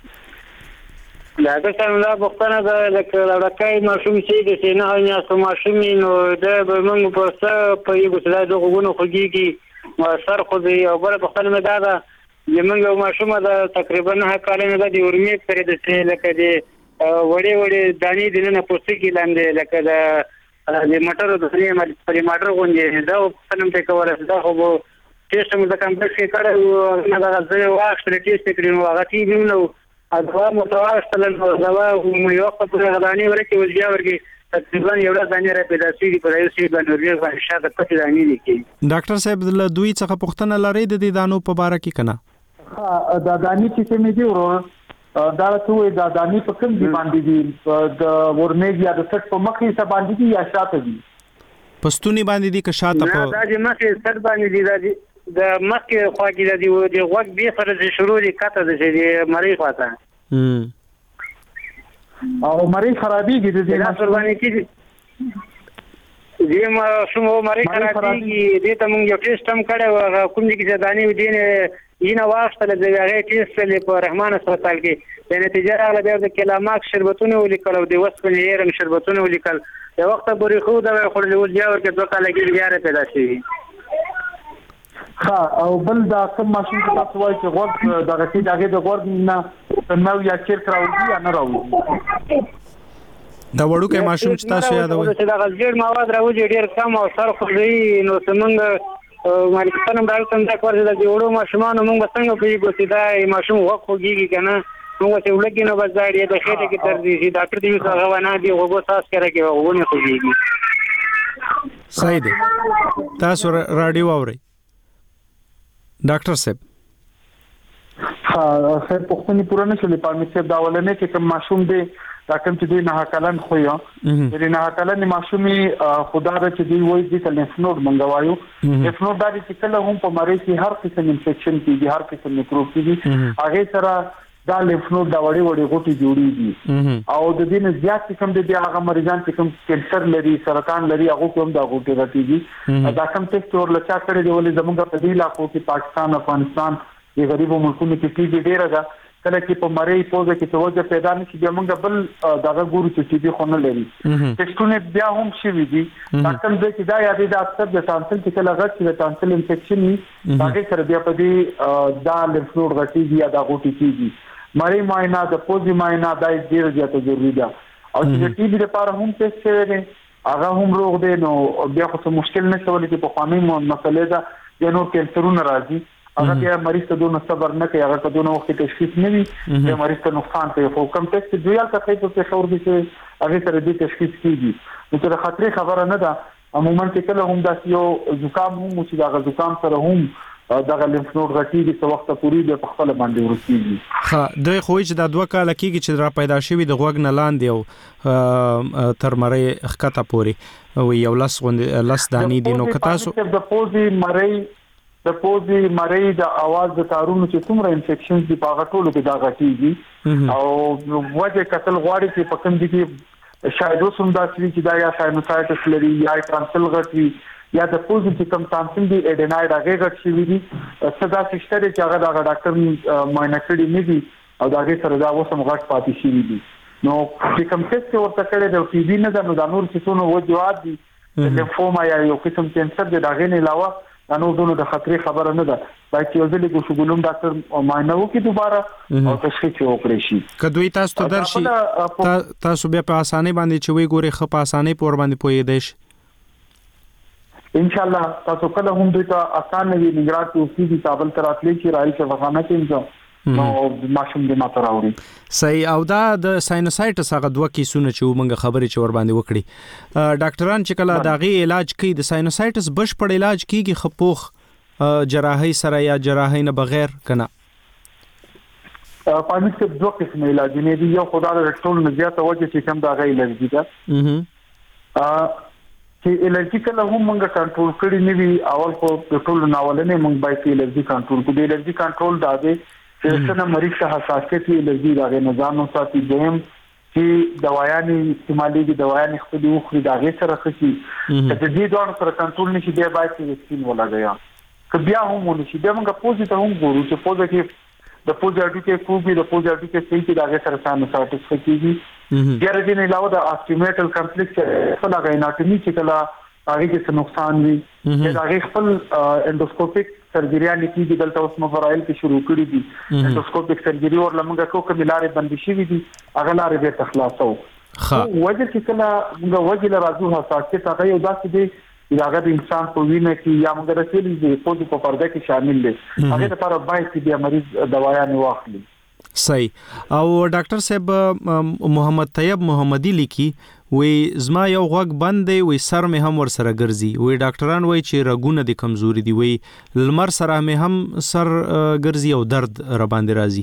دا څنګه پښتنه د لکه ماشوم چې د سینه نه ماشوم نو د موږ په څه په یو څه د غوونو خوږیږي سر خو دی او بل پښتنه مې دا یمنګ یو ماشوم د تقریبا 9 کال نه د اورمې پرې د لکه د وړې دانی دینه پوسټ کې لاندې لکه د مټر د پرې ماټر غونډې دا پښتنه ته کوله دا خو ټیسټ مې د کمپلیټ کې کړو نه دا زه واخ تر ټیسټ کړم هغه تی نو اځوا متواصل نو دا مې یو په غداني ورکه وځي ورګي تقریبا یو ورځ باندې را پیدا شي په یو سی باندې ورګي شاته پټ دانی لیکي. ډاکټر صاحب له دوی څخه پښتنه لري د دې دانو په باره کې کنه دا دانی چې مې دی ورو دا څه دا دانی په کوم دی باندې دی د ورمېږ یا د سټ په مخې څه باندې دی یا شاته دی پښتوني باندې دی که شاته په دا د مخې سټ باندې دی د مخې خوا کې دی د غوږ به سره د شروع دی کته د مری خواته او مری خرابېږي د دې قرباني کیږي دې ما شومو مری خرابېږي دې ته موږ یو ټیسټ هم کړو کوم دي چې دانی ودین یینه واخله د هغه ټیسټ په رحمان هسپتال کې د نتیجه راغله د کلاماک شربتونه ولیکل او د وسپنې رنګ شربتونه ولیکل د وخت پورې خو دا خورل ول جوړ کې 2 کال کې بیا پیدا شي. ها او بل دا کوم ماشين چې تاسو وایي چې غوړ دغه چې دغه د غوړ نه نو یا چیر کراوږي یا نه راوږي دا وړوکې ماشوم چې تاسو یادوي چې دا غیر مواد راوځي ډیر کم او سر خو دی نو څنګه ماري څنګه راځي څنګه کوي دا جوړو ماشومان موږ څنګه پیږو چې دا ماشوم وخوږي کنه موږ چې ولګي نو بس دا دی د خېټه کې تر دې ډاکټر دې څنګه ونه دی وګو تاسو کرے کې وګونه خوږي. صحیح دی تاسو رادیو اورئ ډاکټر صاحب خیر پښتني پوره نشولې په مثال دا ولنه کې کوم ماشوم دی دا کوم چې دی نه کلن خو یا د نه کلن ماشومي خدای چې دی وایي چې لیمف نود منغوايو لیمف نود دا چې کله هم په مریض کې هر قسم انفیکشن کیږي هر قسم میکروب کیږي هغه سره دا لیمف نود دا وړي غوټي جوړيږي او د دې نه زیات کوم دی هغه مریضان چې کوم کینسر لري سرطان لري هغه کوم دا غوټي راټیږي دا کوم ټیسټ ورلچا کړی دی ولې زموږ په دې علاقو کې پاکستان افغانستان د غریبو ملکونو کې ټي بي ډیره ده کله چې په مری پوزه کې توجه پیدا نشي بیا موږ بل دغه ګورو چې ټي بي خو نه لري ټیسټونه بیا هم شي دي تاسو د چې دا یادې د اکثر د تانسل کې کله غږ چې د تانسل انفیکشن وي هغه سره بیا په دې دا لیمف نود غټيږي یا دا غوټي کیږي مری معاینه د پوزي معاینه دا ډیر زیاته ضروری ده او چې ټي بي لپاره هم ټیسټ شوی هغه هم روغ دی نو بیا خو مشکل نشته ولې چې په قانوني مسلې ده یا نور کینسرونه راځي هغه بیا مریض ته دونه صبر نه کوي هغه ته دونه وخت تشخیص نه وي چې مریض ته نقصان کوي خو کوم ټیسټ دویال ته کوي په شاور دي چې هغه سره دې تشخیص کیږي نو چې خطرې خبره نه ده عموما چې کله هم دا یو زکام هم چې دا زکام سره هم دغه لیمف نود غټیږي څو وخت پورې د خپل باندې ورسیږي ها دوی خو چې دا 2 کال کېږي چې را پیدا شوی د غوګ نه لاندې او تر مړې خکته پوري او یو لاس دانی دي نو کتاسو د پوزي مری د आवाज د تارونو چې څومره انفیکشنز دي په غټولو کې دا غټيږي او وجه قتل غواړي چې په کوم دي کې شاید اوسم دا چې دا یا ساینوسایټس لري یا ټانسل غټي یا د پوزي چې کوم ټانسل دي اډیناید هغه غټ شي دي صدا سشتري چې هغه د ډاکټر معاینه کړی نه دي او دا هغه سره دا اوسم غټ پاتې شي دي نو چې کوم ټیسټ ورته کړی د ټي بي نه د نور څه څونه وجوهات دي لیمفوما یا یو قسم کینسر د داغې نه علاوه نو دونو د خطرې خبره نه ده باید یو ځل کې شګولم ډاکټر معاینه وکړي دوباره او تشخیص وکړي شي کدوې تاسو ته درشي تاسو بیا په اسانه باندې چې وی ګوري خپ اسانه پور باندې پوي دیش ان شاء الله تاسو کله هم دوی ته اسانه وی نګرات او سیدی کابل تر اتلی چې راځي چې وغانه کې نو ماشوم دې ماته راوړي صحیح او دا د ساینوسایټس هغه 2 کیسونه چې موږ خبرې چې ور باندې وکړي ډاکټران چې کله داغي علاج کوي د ساینوسایټس بشپړ علاج کیږي خپوخ جراحي سره یا جراحي نه بغیر کنه پانی کې 2 قسم علاج نه دي یو خدای د ټول نه زیاته وجه چې کوم دا غي لږی ده چې الرجی کله هم موږ کنټرول کړی نه وي اول خو د ټول ناولنه موږ باید الرجی کنټرول کوو د الرجی کنټرول دا دی چې څنګه مریض ته حساسیت وي الرجی راغی نظام ساتي دیم چې دوايانې استعمالي دي دوايانې خپل وخوري دا غي سره خسي چې دې دوه سره کنټرول نشي دی باید چې سکین ولاګیا که بیا هم ونشي بیا موږ پوزي ته هم ګورو چې پوزه کې د پوزي اډو کې کوبي د پوزي اډو کې صحیح کې دا غي سره سانوسایټس کیږي بیا دې نه علاوه د آستیمیټل کمپلیکس څخه دا غیناټومي چې کله هغه کې څه نقصان وي چې هغه خپل انډوسکوپیک سرجریان کیږي دلته اوس مفرایل کې شروع کړی دي انډوسکوپیک سرجری ور لمغه کو کوم لارې بندي شي دي هغه لارې به تخلاصو وجه چې کله موږ وجه له راځو حساسیت هغه یو داسې دی هغه د انسان په وینه کې یا موږ رسېلې دي په دې په پرده کې شامل دي هغه لپاره باید چې مریض دوايانې واخلي صحیح او ډاکټر صاحب محمد طیب محمدی لیکي وی زما یو غوږ بند دی وی سر مې هم ور سره ګرځي وی ډاکټران وی چې رګونه د کمزوري دي وی لمر سره مې هم سر ګرځي او درد را باندې راځي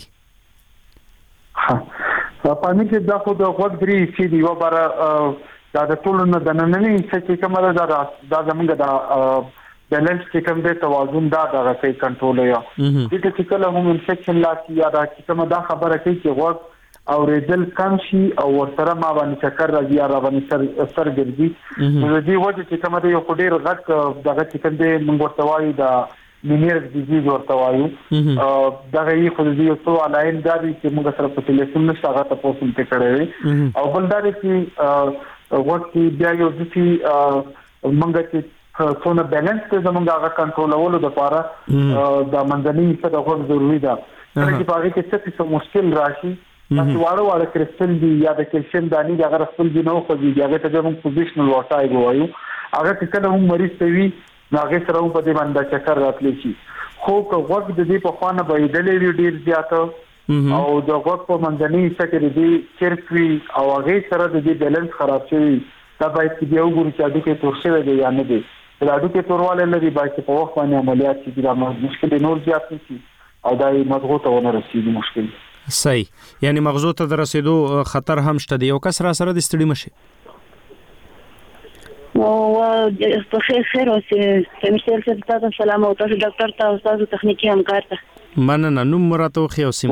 پامې چې دا خو د غوږ درې چې دی و بار دا د ټولو نه د نننی چې کومه دا زمونږ د بیلنس چې کوم د توازن دا کوي کنټرول یا د چې کله هم انفیکشن لاسي یا دا کومه دا خبره کوي چې غوږ او ریدل کم شي او ورسره ما باندې چکر راځي یا باندې سر ګرځي نو دې وجه چې کومه د یو ډېر غټ دغه چې کوم د موږ ورته وایي دا مینیر ډیزیز ورته وایو دا یې خو دې یو څو علایم داري چې موږ سره په ټلیفون نشته هغه تاسو ته کړی او بل دا چې وخت بیا یو د چې موږ چې څونه بیلانس ته زموږ هغه کنټرولولو لپاره د منځنۍ څه د غوږ ضروری ده چې په هغه کې څه مشکل راشي تاسو واړه کرسټل دی یا د کیلشیم دانی د هغه خپل دی نو خو دی هغه ته موږ پوزیشنل وټای وایو هغه کله هم مریض ته وی هغه سره په دې باندې چکر راتلی شي خو که وخت د دې په خوانه به دلې ډیر زیاته او د وخت په منځنۍ څخه دې چرپی او هغه سره د دې بیلانس خراب شي دا باید چې یو ګوري چې اډو کې تورشه دی یا نه دی دا اډو کې تورواله لري باید په وخت باندې عملیات چې دا مشکل نور زیات شي او دای مضغوط ونه رسیدي مشکل. صحیح. یعنی مغزو ته د رسیدو خطر هم شته دی. یو کس را سره د ستړي مشه او په خیر اوسه تمثيل ته سلام او تاسو ډاکټر ته او تاسو تخنیکی همکار ته مننه. نوم مراتو خو سیمه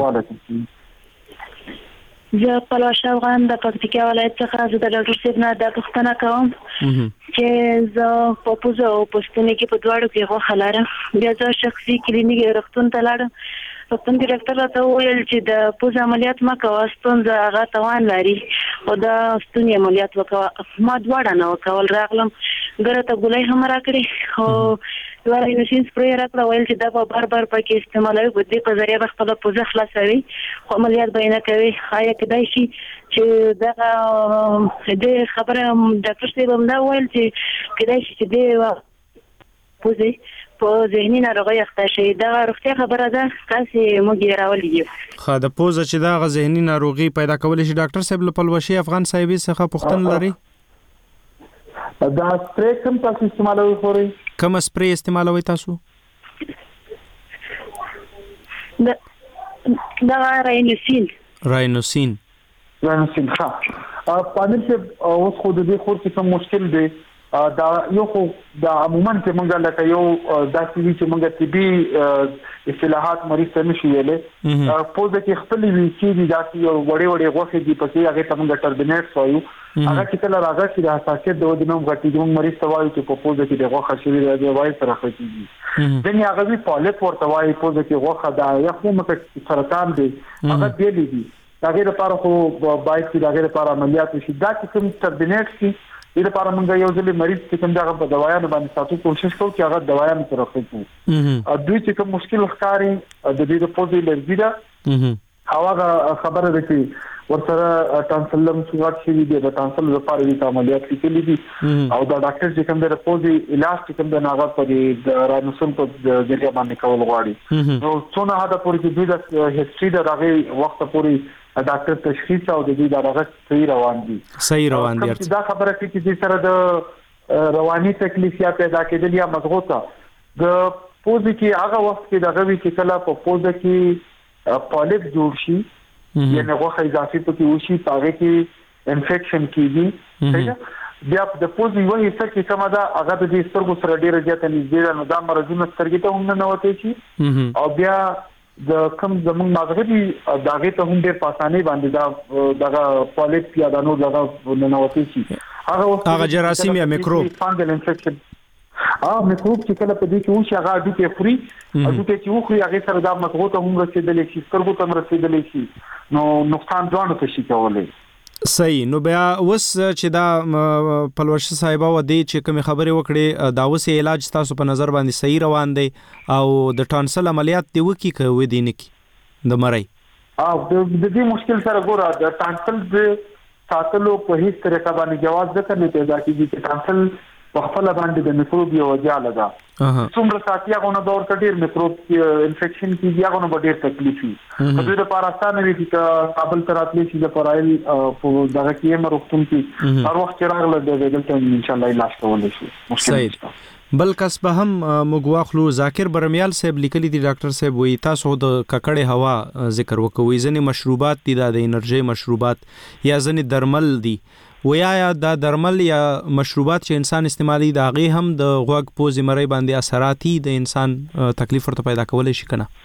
زه پلوشه افغان د پکتیکا ولایت څخه د ډاکټر صاحب نه د پښتنه کوم چې زه په پوزه او پښتنه کې په دواړو کې غوښه لرم. بیا زه شخصي کلینیک روغتون ته لاړم. روغتون کې ډاکټر راته وویل چې د پوزه عملیات مه کوه، ستونزه هغه توان لري او د ستوني عملیات وکوه. ما دواړه نه وکول. راغلم ګره ته ګولۍ هم راکړې او ورایلوسین سپری راکړه، ویل چې دا به بار پکې استعمالوي، په دې په ذریعه به خپله پوزه خلاصوي خو عملیات به یې نه کوي. آیا کېدای شي چې دغه دې خبره ډاکټر صاحب هم دا وویل چې کېدای شي چې دې پوزې په ذهني ناروغۍ اخته شي؟ دغه روغتیا خبره ده، تاسې موږ یې راولي یو. ښه، د پوزه چې دغه ذهني ناروغي پیدا کولی شي، ډاکټر صاحب له پلوشي افغان صاحبې څخه پوښتنه لري. دا سپری کوم تاسو استعمالوي خوري؟ کوم سپری استعمالوي تاسو؟ دا راینوسین ښه. پانل چې اوس خو د دې خور کې کوم مشکل دی دا یو خو دا عموما چې موږ لکه یو داسې وی چې موږ طبي اصطلاحات مریض ته نشو ویلې پوزه کې خپل وی چې داسې یو وړې غوښې دي پکې هغه ته موږ ټربینیټ وایو. هغه چې کله راځي د حساسیت د ودنوم غټي موږ مریض ته وایو چې په پوزه کې د غوښه شوی دی وایي سره خېږي. ځنې هغه وی پالیپ ورته وایي پوزه کې غوښه دا یا خو مکه سرطان دی هغه دی هغه لپاره خو باید چې هغه لپاره عملیات وشي. دا چې کوم ټربینیټ شي دې لپاره موږ یو ځل مریض چې کوم دغه په دوايانو باندې ساتو کوشش کوو چې هغه دوايانو سره خېږي. دوی چې کوم مشکل ښکاري د دې د پوزې لرګي دا هغه خبره ده چې ورسره ټانسلم څوک شي دي د ټانسل لپاره د عملیات لیکلي دي او دا ډاکټر چې کوم د پوزې علاج چې کوم د ناغه په د رانوسن په ذریعہ باندې کول غواړي. نو څونه هدا پورې چې د هیستوري د هغه وخت پورې ډاکټر تشخیص او د دې دغه صحیح روان دي. دا خبره کوي چې سره د رواني تکلیف یا پیدا کېدل یا مضغوطه د پوزې کې هغه وخت کې دغه وی چې کله په پوزه کې پالیپ جوړ شي یعنی غوښه اضافي پکې وشي هغه کې انفیکشن کیږي. بیا د پوزې یو حصہ کې کومه ده هغه د سترګو سره ډیره زیاته نږدې ده، نو دا مرزونه سترګې ته هم نه وته شي او بیا د کوم زمون مغربي داغه ته هم ډېر په اسانۍ باندې دغه پالیپ یا د نور دغه نه وته شي. هغه جراثیم یا میکروب فنګل انفیکشن میکروب چې کله په دې کې وشي هغه د کې خوري او د کې چې وخوري هغه سره د مضغوطه هم رسیدلې شي، سترګو ته رسیدلې شي، نو نقصان ځوانو ته شي کولای. صحیح. نو بیا وس چې دا پلوشه صاحبہ و دې چې کوم خبره وکړي دا وس علاج تاسو په نظر باندې صحیح روان دی او د ټانسل عملیات دی وکي کوي دي نه کی د مړی د دې مشکل سره ګوره د ټانسل د ساتلو په هیڅ طریقه باندې جواز ده نه پیدا کیږي چې ټانسل په خپل باندې د میکروب یو ځاله ده. څومره ساتیا غو نه دور کډیر میکروب انفیکشن کیږي هغه نو ډیر تکلیف وي. په دې لپاره اسانه وي چې کابل تراتلی شي د پرایل په دغه کې مرغتون کې هر وخت راغله د دلته ان شاء الله علاج کولای شي. صحیح. بل کس به هم مغواخلو ذاکر برمیال صاحب لیکلی دی ډاکټر صاحب وی تاسو د ککړې هوا ذکر وکوي ځنې مشروبات دي د انرژي مشروبات یا ځنې درمل دي ویا دا درمل یا مشروبات چې انسان استعمالي دا غي هم د غوږ پوزې مری باندې اثراتي د انسان تکلیف ورته پیدا کولای شي کنه؟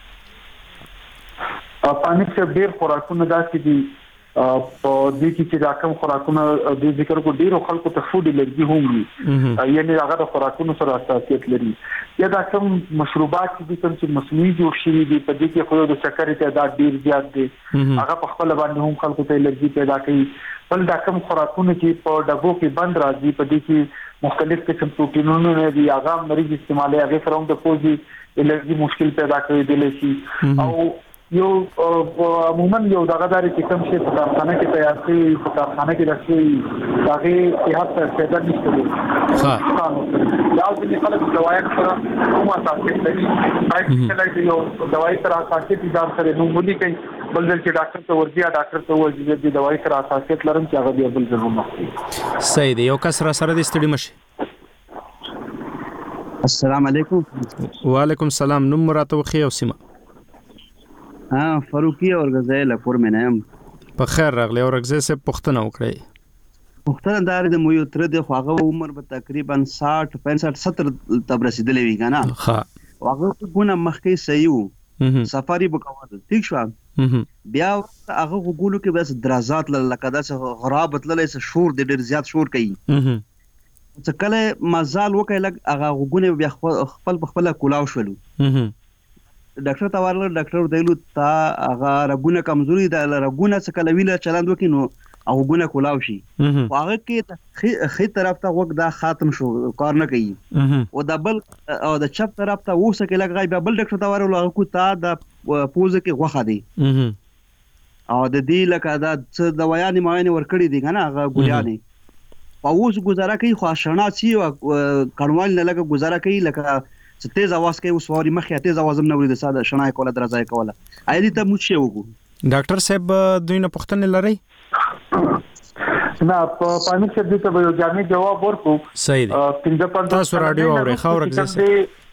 پانی څخه ډیر خوراکونه داسې دي په دې کې چې دا کوم خوراکونه د ذکر کو ډیرو خلکو ته فود الرجی هم وي یعنی هغه د خوراکونو سره حساسیت لري یا دا کوم مشروبات دي چې مصنوعي جوړ شوي دي په دې کې خو د شکر تعداد ډیر زیات دی هغه په خپل باندې هم خلکو ته الرجی پیدا کوي. بل دا کوم خوراکونه چې په ډبو کې بند راځي په دې کې مختلف قسم پروتینونه دي هغه مریض استعمالي هغه سره هم د پوزي الرجی مشکل پیدا کوي د لشي او یو عموما یو دغه داري چې کوم شي په کارخانه کې تیار شي په کارخانه کې راځي هغه صحت ته څه نشته دي. ها لازم خلک دوايان سره کومه تاسو ته راځي یو دوايي سره تاسو ته ځان سره نو مولي کوي بل چې ډاکټر ته ورځي ډاکټر ته ورځي د دوايي سره حساسیت لرم چې هغه بل ضرور نه. صحیح دی. یو کس را سره د ستړي مشه. السلام علیکم. وعلیکم السلام. نوم راته وخی او سیمه فاروقي اورګزای له فورمنم په خیر راغلی اورګزای سه پښتنه وکړي پښتنه دار د مو یو تر د خواغه عمر به تقریبا 60 65 70 تب رسیدلې وی کنه ها هغه ګونه مخکې صحیح سفاری وکول ٹھیک شو بیا هغه وګولو کې بس درازات لکه داسه غرابت للی شور د ډیر زیات شور کوي څه کله مزال وکړي لګ هغه وګونه بیا خپل کولاو شولو ډاکټر ته ورل ډاکټر دیلو تا هغه رګونه کمزوري د رګونه څه کله ویله چلند وکینو او ګونه کولاو شي هغه کې خې طرف ته وګ دا ختم شو کار نه کوي او د بل او د چپ طرف ته وسه کې لګای بل ډاکټر ته ورل هغه کو تا د پوزه کې غوخه دی او د دې لکه دا څه دوايانې معاینه ورکړي دي کنه هغه ګولیانې پاوس گزاره کوي خو شنا چی او کډوال نه لکه گزاره کوي لکه تیز आवाज کوي وسوري مخه تیز आवाज هم نه وري د ساده شنا کوله درځای کوله اېدی ته موږ شی وګو ډاکټر صاحب دوی نه پښتنه لري نه په پانی کې د ته یو ځاني جواب ورکو صحیح دی تاسو رادیو اورئ خاور اگزه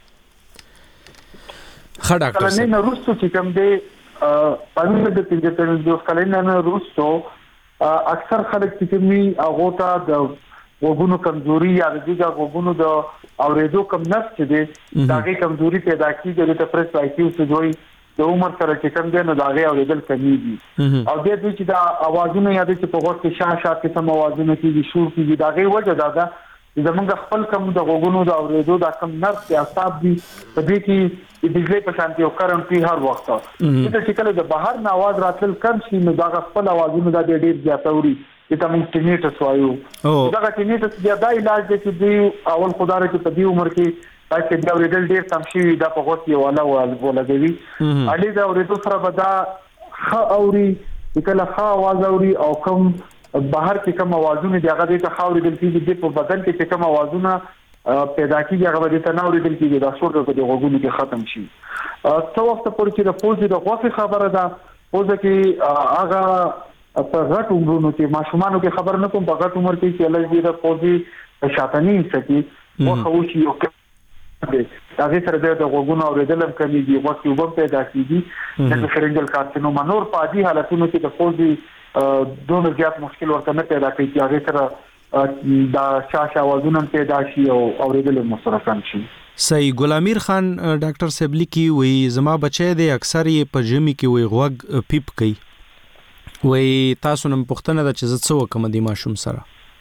خا ډاکټر صاحب نه روسو چې کوم دی پانی کې د ته د کلینه نه روسو اکثر خلک چې می هغه ته د وګونو کمزوري یا د دې وګونو د اوریدو کم نفس چې دی داغه کمزوري پیدا کیږي د پرس وایي چې دوی د عمر سره چې کم دی نو داغه اوریدل کمیږي او د دې چې دا اوازونه یا د په غوږ کې شاه کې سم اوازونه کیږي شور کیږي داغه وجه دا زمونږ خپل کم د وګونو د اوریدو دا کم نفس یا اعصاب دي په دې کې د بجلی په شانتي او کرنټ په هر وخت چې کله د بهر نه आवाज راتل کم شي نو دا خپل اوازونه د ډېر زیاتوري چې موږ ټینیټس وایو دا ټینیټس بیا دا علاج دی چې دی اول خدای ته په دې عمر کې تاسو دا ورېدل ډېر کم شي دا په غوښتي ولا ولګوي علي دا ورېدل سره بدا خ اوري کله خ आवाज اوري او کم بهر کې کوم اوازونه دی هغه د خاورې د کیږي په بدن کې کوم اوازونه پیدا کیږي هغه د تناوري د کیږي دا شور د غوګونو کې ختم شي څو وخت پورې چې د پوزې د غوښه خبره ده پوزې کې هغه په غټ عمرونو کې ماشومانو کې خبر نه کوم په غټ عمر کې چې لږ د پوزې شاتنی سکی مو خوشي یو هغه سره د غوګونو اوریدل هم کمیږي وخت یو پیدا کیږي د فرنجل کارسینوما نور په عادي حالتونو کې د پوزې دونه زیات مشکل ورته نه پیدا کوي چې هغه سره دا شاشه اوازونه پیدا شي او اوریدل مصرفان شي صحیح ګلامیر خان ډاکټر صاحب لیکي وی زما بچی دی اکثر یې په جمی کې وی غوږ پیپ کوي وی تاسو نن پښتنه د چې څه وکم دی ماشوم سره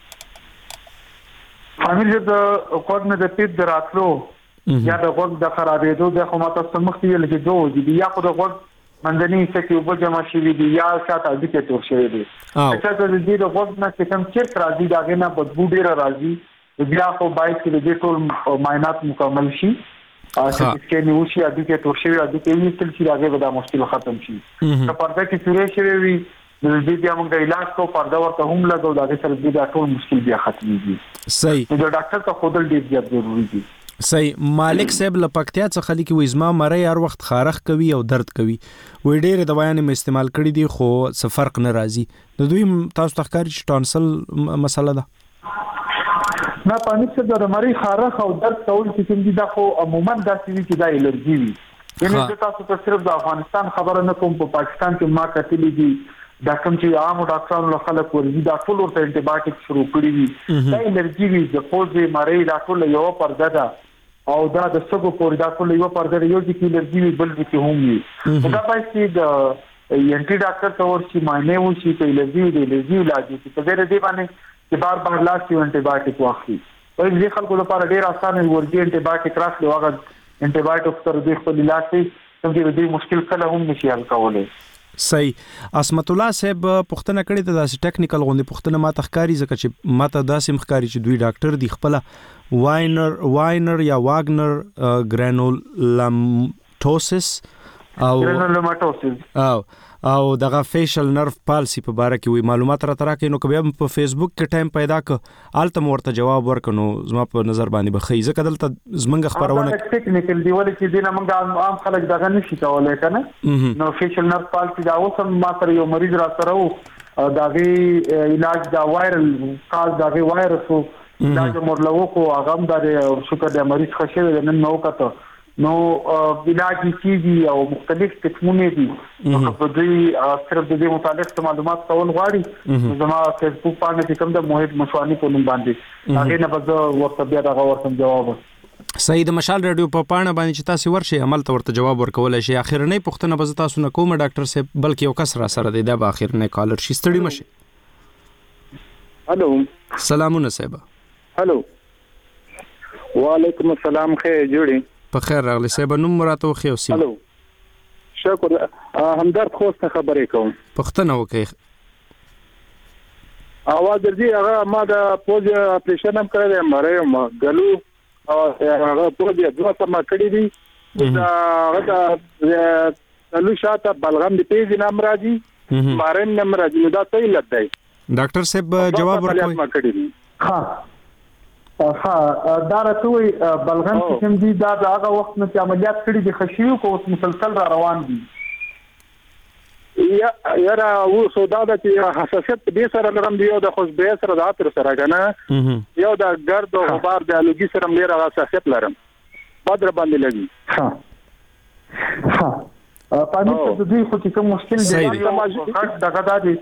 فامیل د کوډ نه د پیپ دراتلو یا د غوږ د خرابېدو د خماته سمختي لګي دوه دی یا خو د غوږ مندني چې وب جمع شي دي یا شاته د کې تور شي دي چې د دې د غوږ نه چې کوم چیرته راځي داګه نه بدبو ډیره راځي بیا خو باید چې د ټول معاینات مکمل شي چې کې نیو شي د کې تور شي د کې ویل چې هغه به مشکل ختم شي په پرده کې چورې شي وي د دې بیا موږ علاج کو پرده ورته هم لګو دا سره دې ټول مشکل بیا ختميږي صحیح د ډاکټر ته خودل ډیر ضروری دي صحیح مالک صاحب لپکتیا څخه خالي کې وزما مری هر وخت خارخ کوي او درد کوي وې ډېر دوايانې م استعمال کړې دي خو څه فرق نه راځي د دوی تاسو تخکاری چې ټانسل مسله ده نه پانی څه د مری خارخ او درد کول چې کوم دي دا خو عموما داسې وي چې دا الرجی وي یعنی تاسو ته صرف د افغانستان خبره نه کوم په پاکستان کې ما کتلې دي دا کوم چې عام ډاکټرانو له خلک ورزي دا ټول ورته انټي شروع کړی وي دا الرجی وي د پوزې مری دا ټول یو پرده ده او دا د سګو پورې دا ټول یو پرده یو چې الرجی وي بل چې هم وي دا پاتې د انټي ډاکټر ته ورشي معنی وشي په الرجی د الرجی علاج چې په دې باندې چې بار لاس یو انټي واخلي په دې خلکو لپاره ډیر اسانه ورګي انټي راخلي واغ انټي تر دې خپل علاج کوي دې مشکل کله هم نشي حل کولای صحیح اسمت الله صاحب پښتنه کړي ته داسې ټیکنیکل غوندي پښتنه ما تخکاری ځکه چې ماته داسې مخکاری چې دوی ډاکټر دی خپل واینر یا واګنر ګرانولوماتوسس او دغه فیشل نرف پالسی په باره کې وی معلومات را تراکې نو کبه په فیسبوک کې ټایم پیدا ک الته ورته جواب ورکنو زما په نظر باندې بخی ځکه دلته زمنګ خبرونه ټیکنیکل دی ولې چې دینه موږ عام خلک دغه نشي کولای کنه نو فیشل نرف پالسی دا اوس ما سره یو مریض را سره وو دغه علاج دا وایرل کال دغه وایرس دا د مرلو کو هغه د شکر د مریض خشه نن نو کته نو علاج کیږي او مختلف قسمونه دي په دې صرف د دې متعلق معلومات کول غواړي زما فیسبوک باندې کوم د موحد مشوانی په نوم باندې هغه نه بز ورته بیا دا ورته جواب سید مشال رادیو په پاڼه باندې چې تاسو ورشي عمل ته ورته جواب ورکول شي. اخرنۍ پوښتنه به تاسو نه کوم ډاکټر صاحب بلکې یو کس را سره دی دا به اخرنۍ کالر شي ستړي مشه. الو سلامونه صاحب. الو وعلیکم السلام خیر جوړی په خیر راغلی صاحب نوم راته خو یو سیم. الو شکر همدرد خوسته خبرې کوم پښتنه وکي اواز درځي هغه ما د پوز اپریشن هم کړی مړی ما غلو او هغه پوز دوه سم کړی دي دا هغه لو شاته بلغم دی پیز نام راځي مارن نام راځي دا صحیح لګ دی ډاکټر صاحب جواب ورکوي. دا راځوي بلغم چې کوم دي دا هغه وخت نه چې عملیات کړي دي خشیو کو مسلسل را روان دي یاره و سودا د حساسیت دې سره لرم دی او د خوشبو سره د اتر سره کنه یو د ګرد او غبار د الوګي سره ډیر حساسیت لرم بدر باندې لګي پانی ته د دې خو چې کوم مشکل دی دغه دادي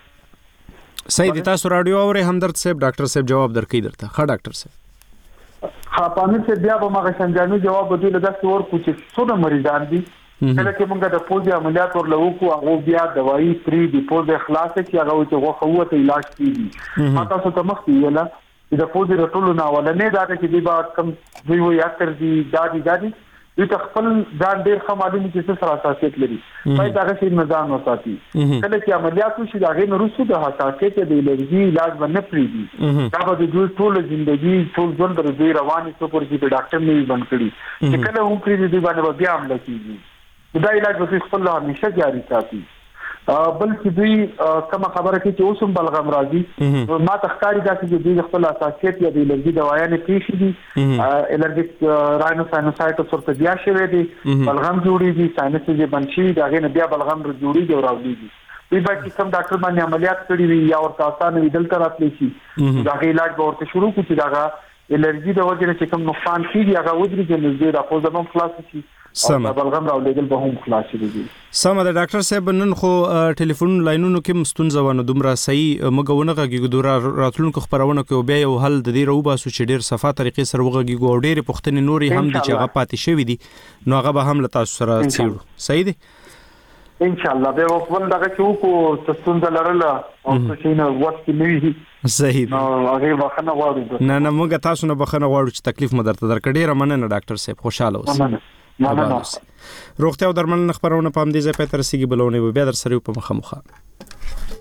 سید تاسو رادیو اوري همدرد صاحب ډاکټر صاحب جواب درکې درته ښه ډاکټر صاحب پانی ته بیا به ماغه شنجانو جواب ودی له داسې ورکو چې څونه مریضان دي کله چې موږ د پوزي عملیات ورلو کو هغه بیا دوايي فری دی پوزي خلاص کی هغه چې غوښه وته علاج کیږي ما تاسو ته مخ ویلا چې د پوزي رټولو نه ولنه دا چې دی با کم دوی وي اکثر دی دادي دوی خپل ځان ډیر خمالي چې څه سره حساسیت لري پای دا غشي نظام وساتي کله چې عملیات وشي دا غي نورسو د حساسیت د الرجی علاج باندې پری دی دا به د ټول ژوندۍ ټول ژوند د رواني سپور کې د ډاکټر نه بند کړي چې کله هم پری دی باندې بیا عمل کیږي دا علاج به خپل همیشه جاری ساتي بلکې دوی کوم خبره کې چې اوسم بلغم راځي ما تخکاری دا چې دوی خپل اساسیت یا د الرجی دوايانه پیښې دي الرجیک راینوساینوسایټس ورته بیا شوی دي بلغم جوړیږي ساینس یې بنشي دا غي بیا بلغم جوړیږي او راوړيږي دوی باید کوم ډاکټر باندې عملیات کړی وي یا ورته آسان وي دلته راتلی شي دا غي علاج به ورته شروع کړي دا الرجی د وجه چې کوم نقصان کیږي هغه ودري چې نږدې راپور زموږ خلاص شي سم بلغم راولېدل به هم خلاص شي. سم د ډاکټر صاحب نن خو ټلیفون لاینونو کې مستونزه ونه دومره صحیح مګونه غږی ګدورا راتلونکو خبرونه کې بیا یو حل د دې روباسو چې ډیر صفه طریقې سره وغږی ګو ډیر پښتني نوري هم دي چې هغه پاتې شوی دي نو هغه به هم لتا سره څیړو صحیح دي ان شاء الله به وفون دغه چې کو ستونزه لرله او څه نه وخت نیوي صحیح نو هغه بخنه غواړو نه موږ تاسو نه بخنه غواړو چې تکلیف مدرته درکړې ډیره مننه ډاکټر صاحب خوشاله اوسئ. روغتیا او درملنه خبرونه پام دي زه په تر سیګي بلونه بیا در سره په مخه